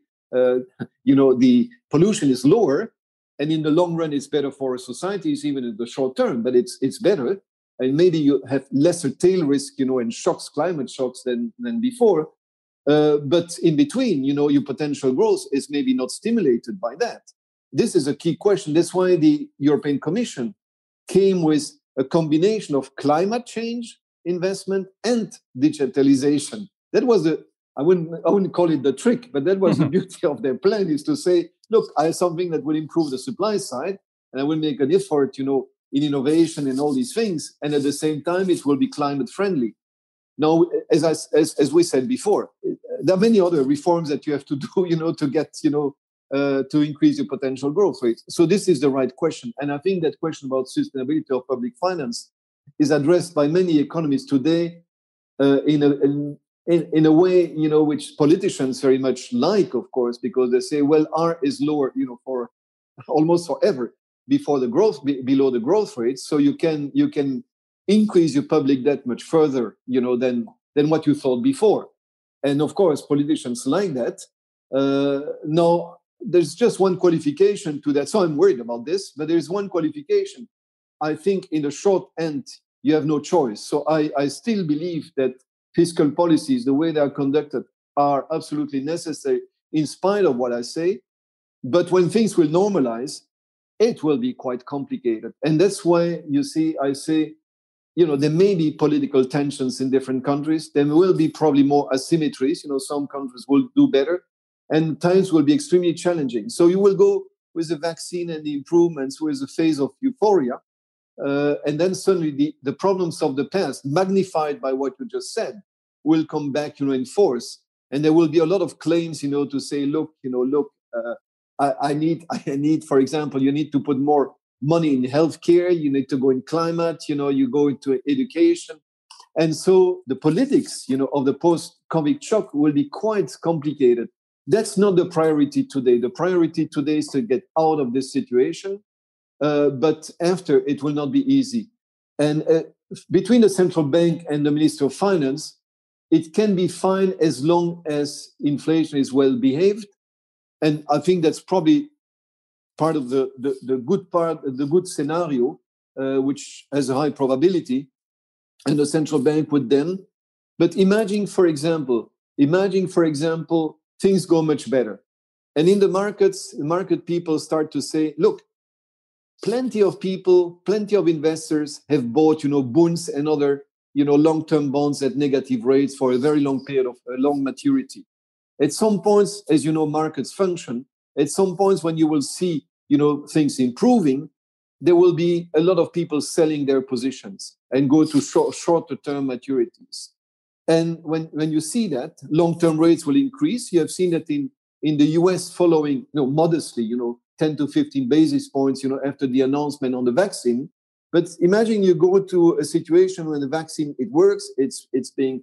the pollution is lower, and in the long run, it's better for societies, even in the short term, but it's better. And maybe you have lesser tail risk, and shocks, climate shocks than before. But in between, your potential growth is maybe not stimulated by that. This is a key question. That's why the European Commission came with a combination of climate change investment and digitalization. That was I wouldn't call it the trick, but that was the beauty of their plan, is to say, look, I have something that will improve the supply side, and I will make an effort, in innovation and all these things, and at the same time, it will be climate friendly. Now, as we said before, there are many other reforms that you have to do, to get, to increase your potential growth rate. So this is the right question. And I think that question about sustainability of public finance is addressed by many economists today in a way, which politicians very much like, of course, because they say, well, R is lower, for almost forever below the growth rate. So you can increase your public debt much further, than what you thought before. And of course, politicians like that. Now, there's just one qualification to that. So I'm worried about this, but there's one qualification. I think in the short end, you have no choice. So I still believe that fiscal policies, the way they are conducted, are absolutely necessary in spite of what I say. But when things will normalize, it will be quite complicated. And that's why, I say, there may be political tensions in different countries. There will be probably more asymmetries. Some countries will do better, and times will be extremely challenging. So you will go with the vaccine and the improvements with a phase of euphoria. And then suddenly the problems of the past, magnified by what you just said, will come back, in force. And there will be a lot of claims, to say, look, I need, for example, you need to put more money in healthcare, you need to go in climate, you go into education. And so the politics, of the post-COVID shock will be quite complicated. That's not the priority today. The priority today is to get out of this situation. But after, it will not be easy. And between the central bank and the Minister of Finance, it can be fine as long as inflation is well behaved. And I think that's probably part of the good scenario, which has a high probability, and the central bank would then. But imagine, for example, things go much better. And in the market people start to say, look, plenty of people, plenty of investors have bought, bonds and other, long-term bonds at negative rates for a very long period of long maturity. At some points, as you know, markets function, at some points when you will see, things improving, there will be a lot of people selling their positions and go to shorter term maturities. And when you see that, long-term rates will increase. You have seen that in the US following, modestly, 10 to 15 basis points, after the announcement on the vaccine. But imagine you go to a situation when the vaccine, it works, it's being,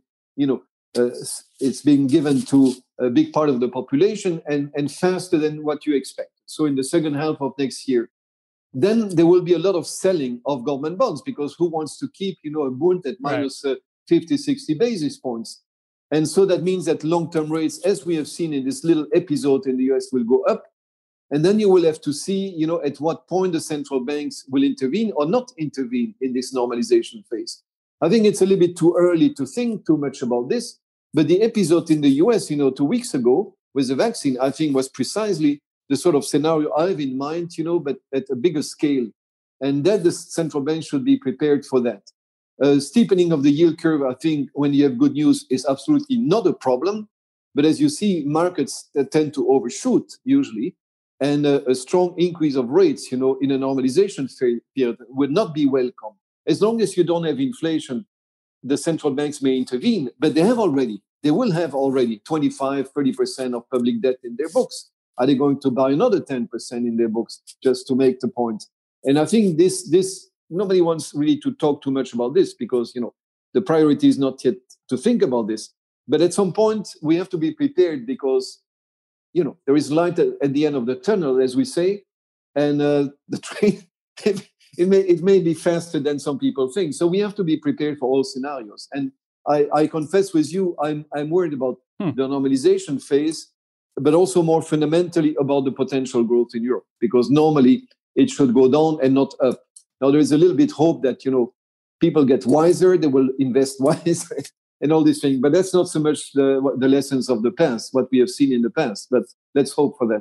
it's being given to a big part of the population and faster than what you expect. So in the second half of next year, then there will be a lot of selling of government bonds, because who wants to keep, a Bund at minus 50, 60 basis points? And so that means that long-term rates, as we have seen in this little episode in the US, will go up. And then you will have to see, at what point the central banks will intervene or not intervene in this normalization phase. I think it's a little bit too early to think too much about this. But the episode in the US, 2 weeks ago with the vaccine, I think was precisely the sort of scenario I have in mind, but at a bigger scale. And that the central bank should be prepared for that. Steepening of the yield curve, I think, when you have good news, is absolutely not a problem. But as you see, markets tend to overshoot usually. And a strong increase of rates, in a normalization period would not be welcome. As long as you don't have inflation, the central banks may intervene, but they will have already 25, 30% of public debt in their books. Are they going to buy another 10% in their books, just to make the point? And I think this nobody wants really to talk too much about this, because, the priority is not yet to think about this. But at some point, we have to be prepared, because there is light at the end of the tunnel, as we say, and the train, it may be faster than some people think. So we have to be prepared for all scenarios. And I confess with you, I'm worried about the normalization phase, but also more fundamentally about the potential growth in Europe, because normally it should go down and not up. Now, there is a little bit hope that, people get wiser, they will invest wiser, and all these things. But that's not so much the lessons of the past, what we have seen in the past. But let's hope for that.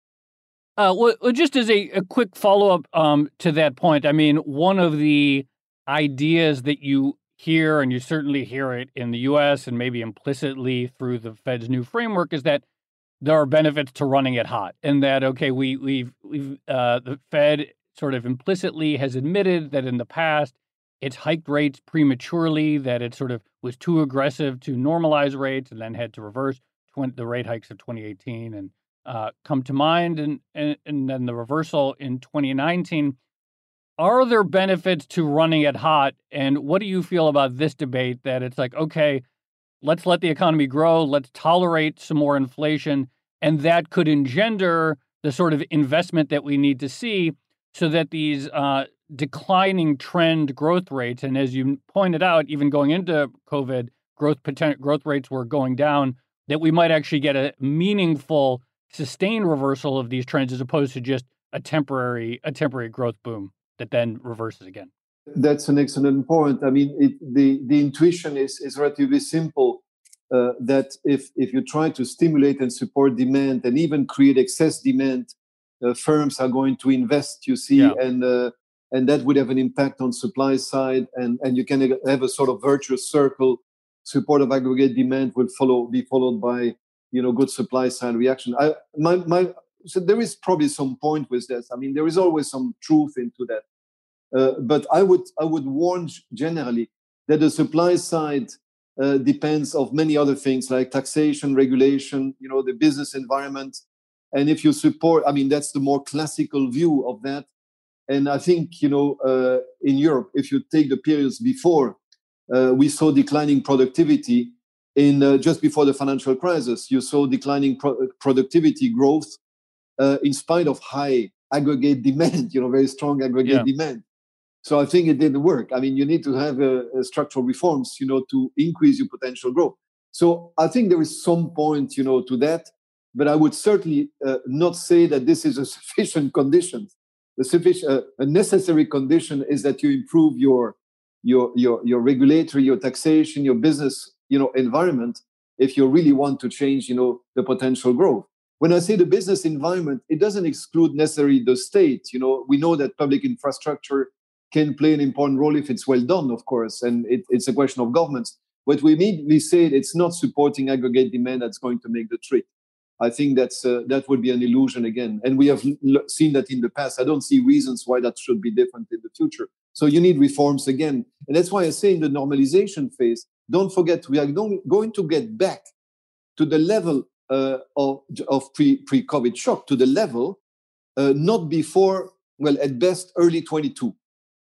Well, just as a quick follow-up to that point, I mean, one of the ideas that you hear, and you certainly hear it in the U.S. and maybe implicitly through the Fed's new framework, is that there are benefits to running it hot, and that, okay, the Fed sort of implicitly has admitted that in the past it's hiked rates prematurely, that it sort of was too aggressive to normalize rates and then had to reverse the rate hikes of 2018 and come to mind, and then the reversal in 2019. Are there benefits to running it hot? And what do you feel about this debate that it's like, okay, let's let the economy grow, let's tolerate some more inflation, and that could engender the sort of investment that we need to see so that these declining trend growth rates, and as you pointed out, even going into COVID, growth rates were going down, that we might actually get a meaningful, sustained reversal of these trends as opposed to just a temporary growth boom that then reverses again. That's an excellent point. I mean, the intuition is relatively simple, that if you try to stimulate and support demand and even create excess demand, firms are going to invest, you see, and that would have an impact on supply side, and you can have a sort of virtuous circle. Support of aggregate demand will be followed by, good supply side reaction. So there is probably some point with this. I mean, there is always some truth into that. But I would warn generally that the supply side depends of many other things like taxation, regulation, the business environment. And if you support, I mean, that's the more classical view of that. And I think, in Europe, if you take the periods before, we saw declining productivity in just before the financial crisis. You saw declining productivity growth in spite of high aggregate demand, very strong aggregate demand. So I think it didn't work. I mean, you need to have structural reforms, to increase your potential growth. So I think there is some point, to that. But I would certainly not say that this is a sufficient condition. A necessary condition is that you improve your regulatory, your taxation, your business, environment, if you really want to change, the potential growth. When I say the business environment, it doesn't exclude necessarily the state. We know that public infrastructure can play an important role if it's well done, of course, and it's a question of governments. But we immediately say it's not supporting aggregate demand that's going to make the trick. I think that would be an illusion again. And we have seen that in the past. I don't see reasons why that should be different in the future. So you need reforms again. And that's why I say in the normalization phase, don't forget, we are going to get back to the level of pre-COVID shock, to the level not before, well, at best, early 22.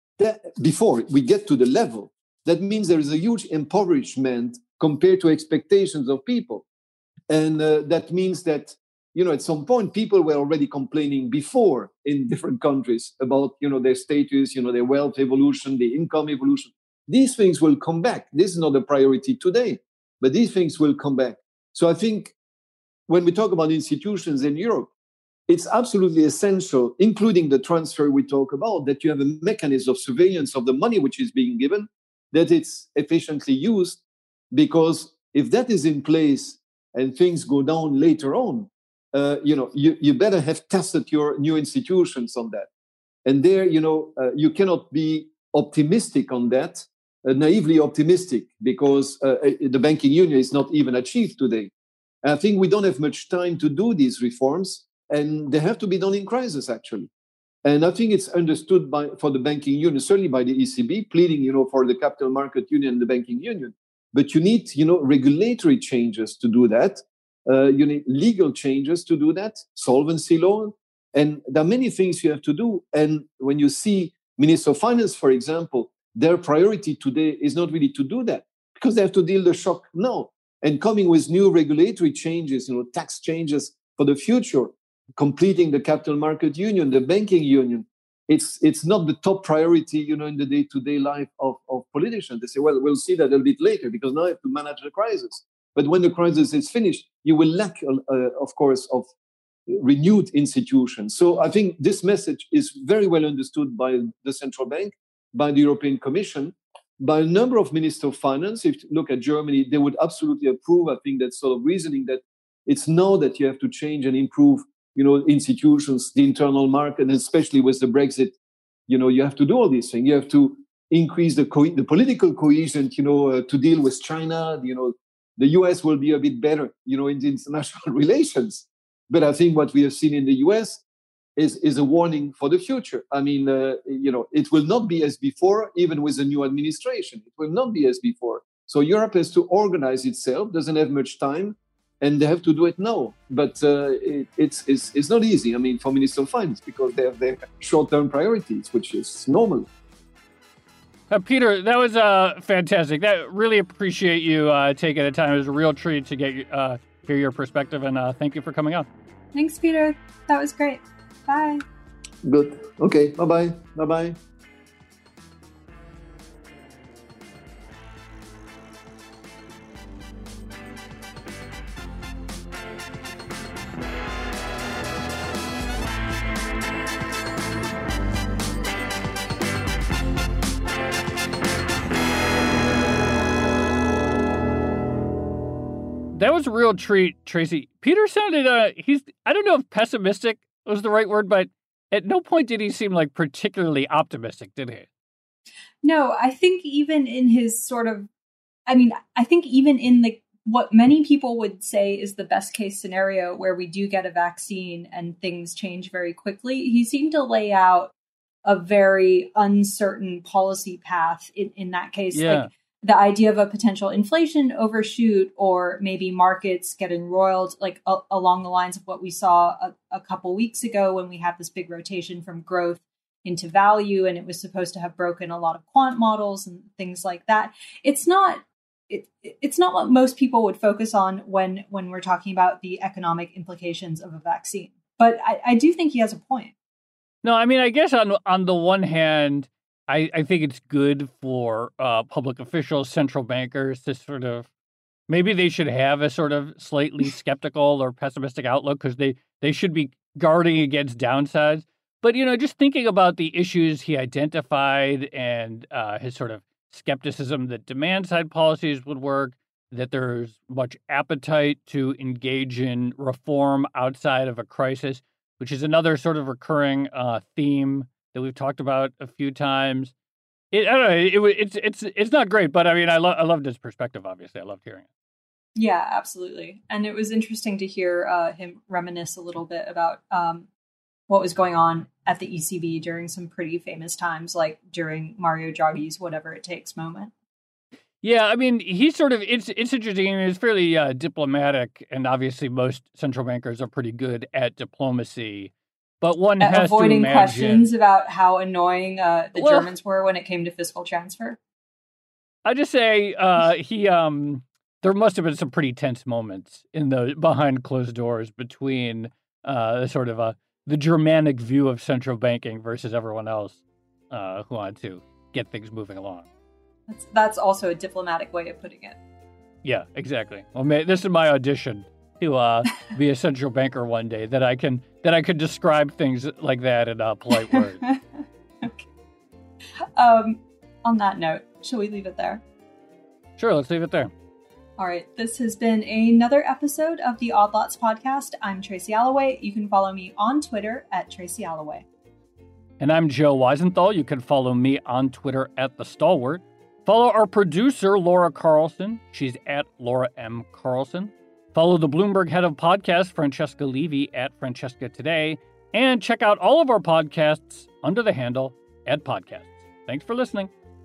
Before we get to the level, that means there is a huge impoverishment compared to expectations of people. And that means that, at some point, people were already complaining before in different countries about, their status, their wealth evolution, the income evolution. These things will come back. This is not a priority today, but these things will come back. So I think when we talk about institutions in Europe, it's absolutely essential, including the transfer we talk about, that you have a mechanism of surveillance of the money which is being given, that it's efficiently used, because if that is in place and things go down later on, you better have tested your new institutions on that. And there, you cannot be optimistic on that, naively optimistic, because the banking union is not even achieved today. And I think we don't have much time to do these reforms, and they have to be done in crisis, actually. And I think it's understood for the banking union, certainly by the ECB, pleading, for the capital market union and the banking union. But you need, regulatory changes to do that. You need legal changes to do that, solvency law. And there are many things you have to do. And when you see Minister of Finance, for example, their priority today is not really to do that, because they have to deal with the shock now. And coming with new regulatory changes, tax changes for the future, completing the capital market union, the banking union, it's not the top priority, in the day-to-day life of politicians. They say, well, we'll see that a little bit later, because now I have to manage the crisis. But when the crisis is finished, you will lack, of course, of renewed institutions. So I think this message is very well understood by the central bank, by the European Commission, by a number of ministers of finance. If you look at Germany, they would absolutely approve. I think that sort of reasoning that it's now that you have to change and improve institutions, the internal market, and especially with the Brexit, you have to do all these things. You have to increase the political cohesion, to deal with China. The US will be a bit better, in the international relations. But I think what we have seen in the US is a warning for the future. I mean, it will not be as before, even with the new administration. It will not be as before. So Europe has to organize itself, doesn't have much time, and they have to do it now. But it's not easy, for Minister of Finance, because they have their short-term priorities, which is normal. Peter, that was fantastic. Really appreciate you taking the time. It was a real treat to get hear your perspective, and thank you for coming on. Thanks, Peter. That was great. Bye. Good. Okay. Bye-bye. Bye-bye. That was a real treat, Tracy. Peter sounded, I don't know if pessimistic was the right word, but at no point did he seem like particularly optimistic, did he? No, I think even in his I think even in what many people would say is the best case scenario, where we do get a vaccine and things change very quickly, he seemed to lay out a very uncertain policy path in that case. Yeah. Like, the idea of a potential inflation overshoot, or maybe markets getting roiled, along the lines of what we saw a couple weeks ago when we had this big rotation from growth into value, and it was supposed to have broken a lot of quant models and things like that. It's not what most people would focus on when we're talking about the economic implications of a vaccine. But I do think he has a point. No, I guess on the one hand, I think it's good for public officials, central bankers, to sort of, maybe they should have a sort of slightly skeptical or pessimistic outlook, because they should be guarding against downsides. But, just thinking about the issues he identified and his sort of skepticism that demand side policies would work, that there's much appetite to engage in reform outside of a crisis, which is another sort of recurring theme that we've talked about a few times. I don't know. It's not great, but I loved his perspective. Obviously, I loved hearing it. Yeah, absolutely. And it was interesting to hear him reminisce a little bit about what was going on at the ECB during some pretty famous times, like during Mario Draghi's whatever it takes moment. Yeah, I mean, he's sort of, it's interesting. I mean, it's fairly diplomatic, and obviously most central bankers are pretty good at diplomacy. But one has avoiding to imagine questions about how annoying the Germans were when it came to fiscal transfer. I just say there must have been some pretty tense moments in the behind closed doors between sort of the Germanic view of central banking versus everyone else who wanted to get things moving along. That's also a diplomatic way of putting it. Yeah, exactly. Well, this is my audition to be a central banker one day, that I could describe things like that in polite words. Okay. On that note, shall we leave it there? Sure, let's leave it there. All right, this has been another episode of the Odd Lots podcast. I'm Tracy Alloway. You can follow me on Twitter at Tracy Alloway. And I'm Joe Weisenthal. You can follow me on Twitter at The Stalwart. Follow our producer, Laura Carlson. She's at Laura M. Carlson. Follow the Bloomberg head of podcast, Francesca Levy, at Francesca Today. And check out all of our podcasts under the handle @podcasts. Thanks for listening.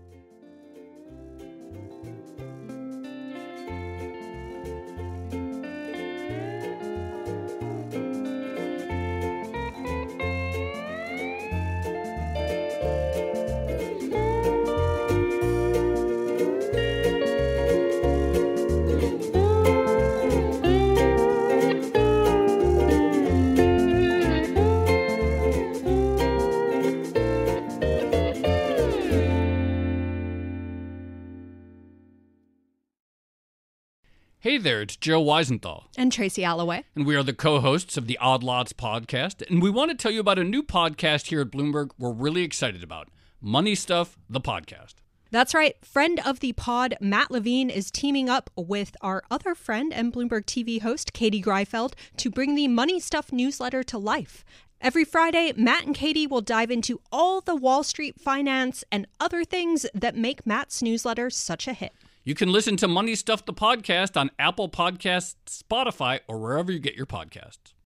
Hey there, it's Joe Weisenthal. And Tracy Alloway. And we are the co-hosts of the Odd Lots podcast. And we want to tell you about a new podcast here at Bloomberg we're really excited about. Money Stuff, the podcast. That's right. Friend of the pod, Matt Levine, is teaming up with our other friend and Bloomberg TV host, Katie Greifeld, to bring the Money Stuff newsletter to life. Every Friday, Matt and Katie will dive into all the Wall Street finance and other things that make Matt's newsletter such a hit. You can listen to Money Stuff, the podcast on Apple Podcasts, Spotify, or wherever you get your podcasts.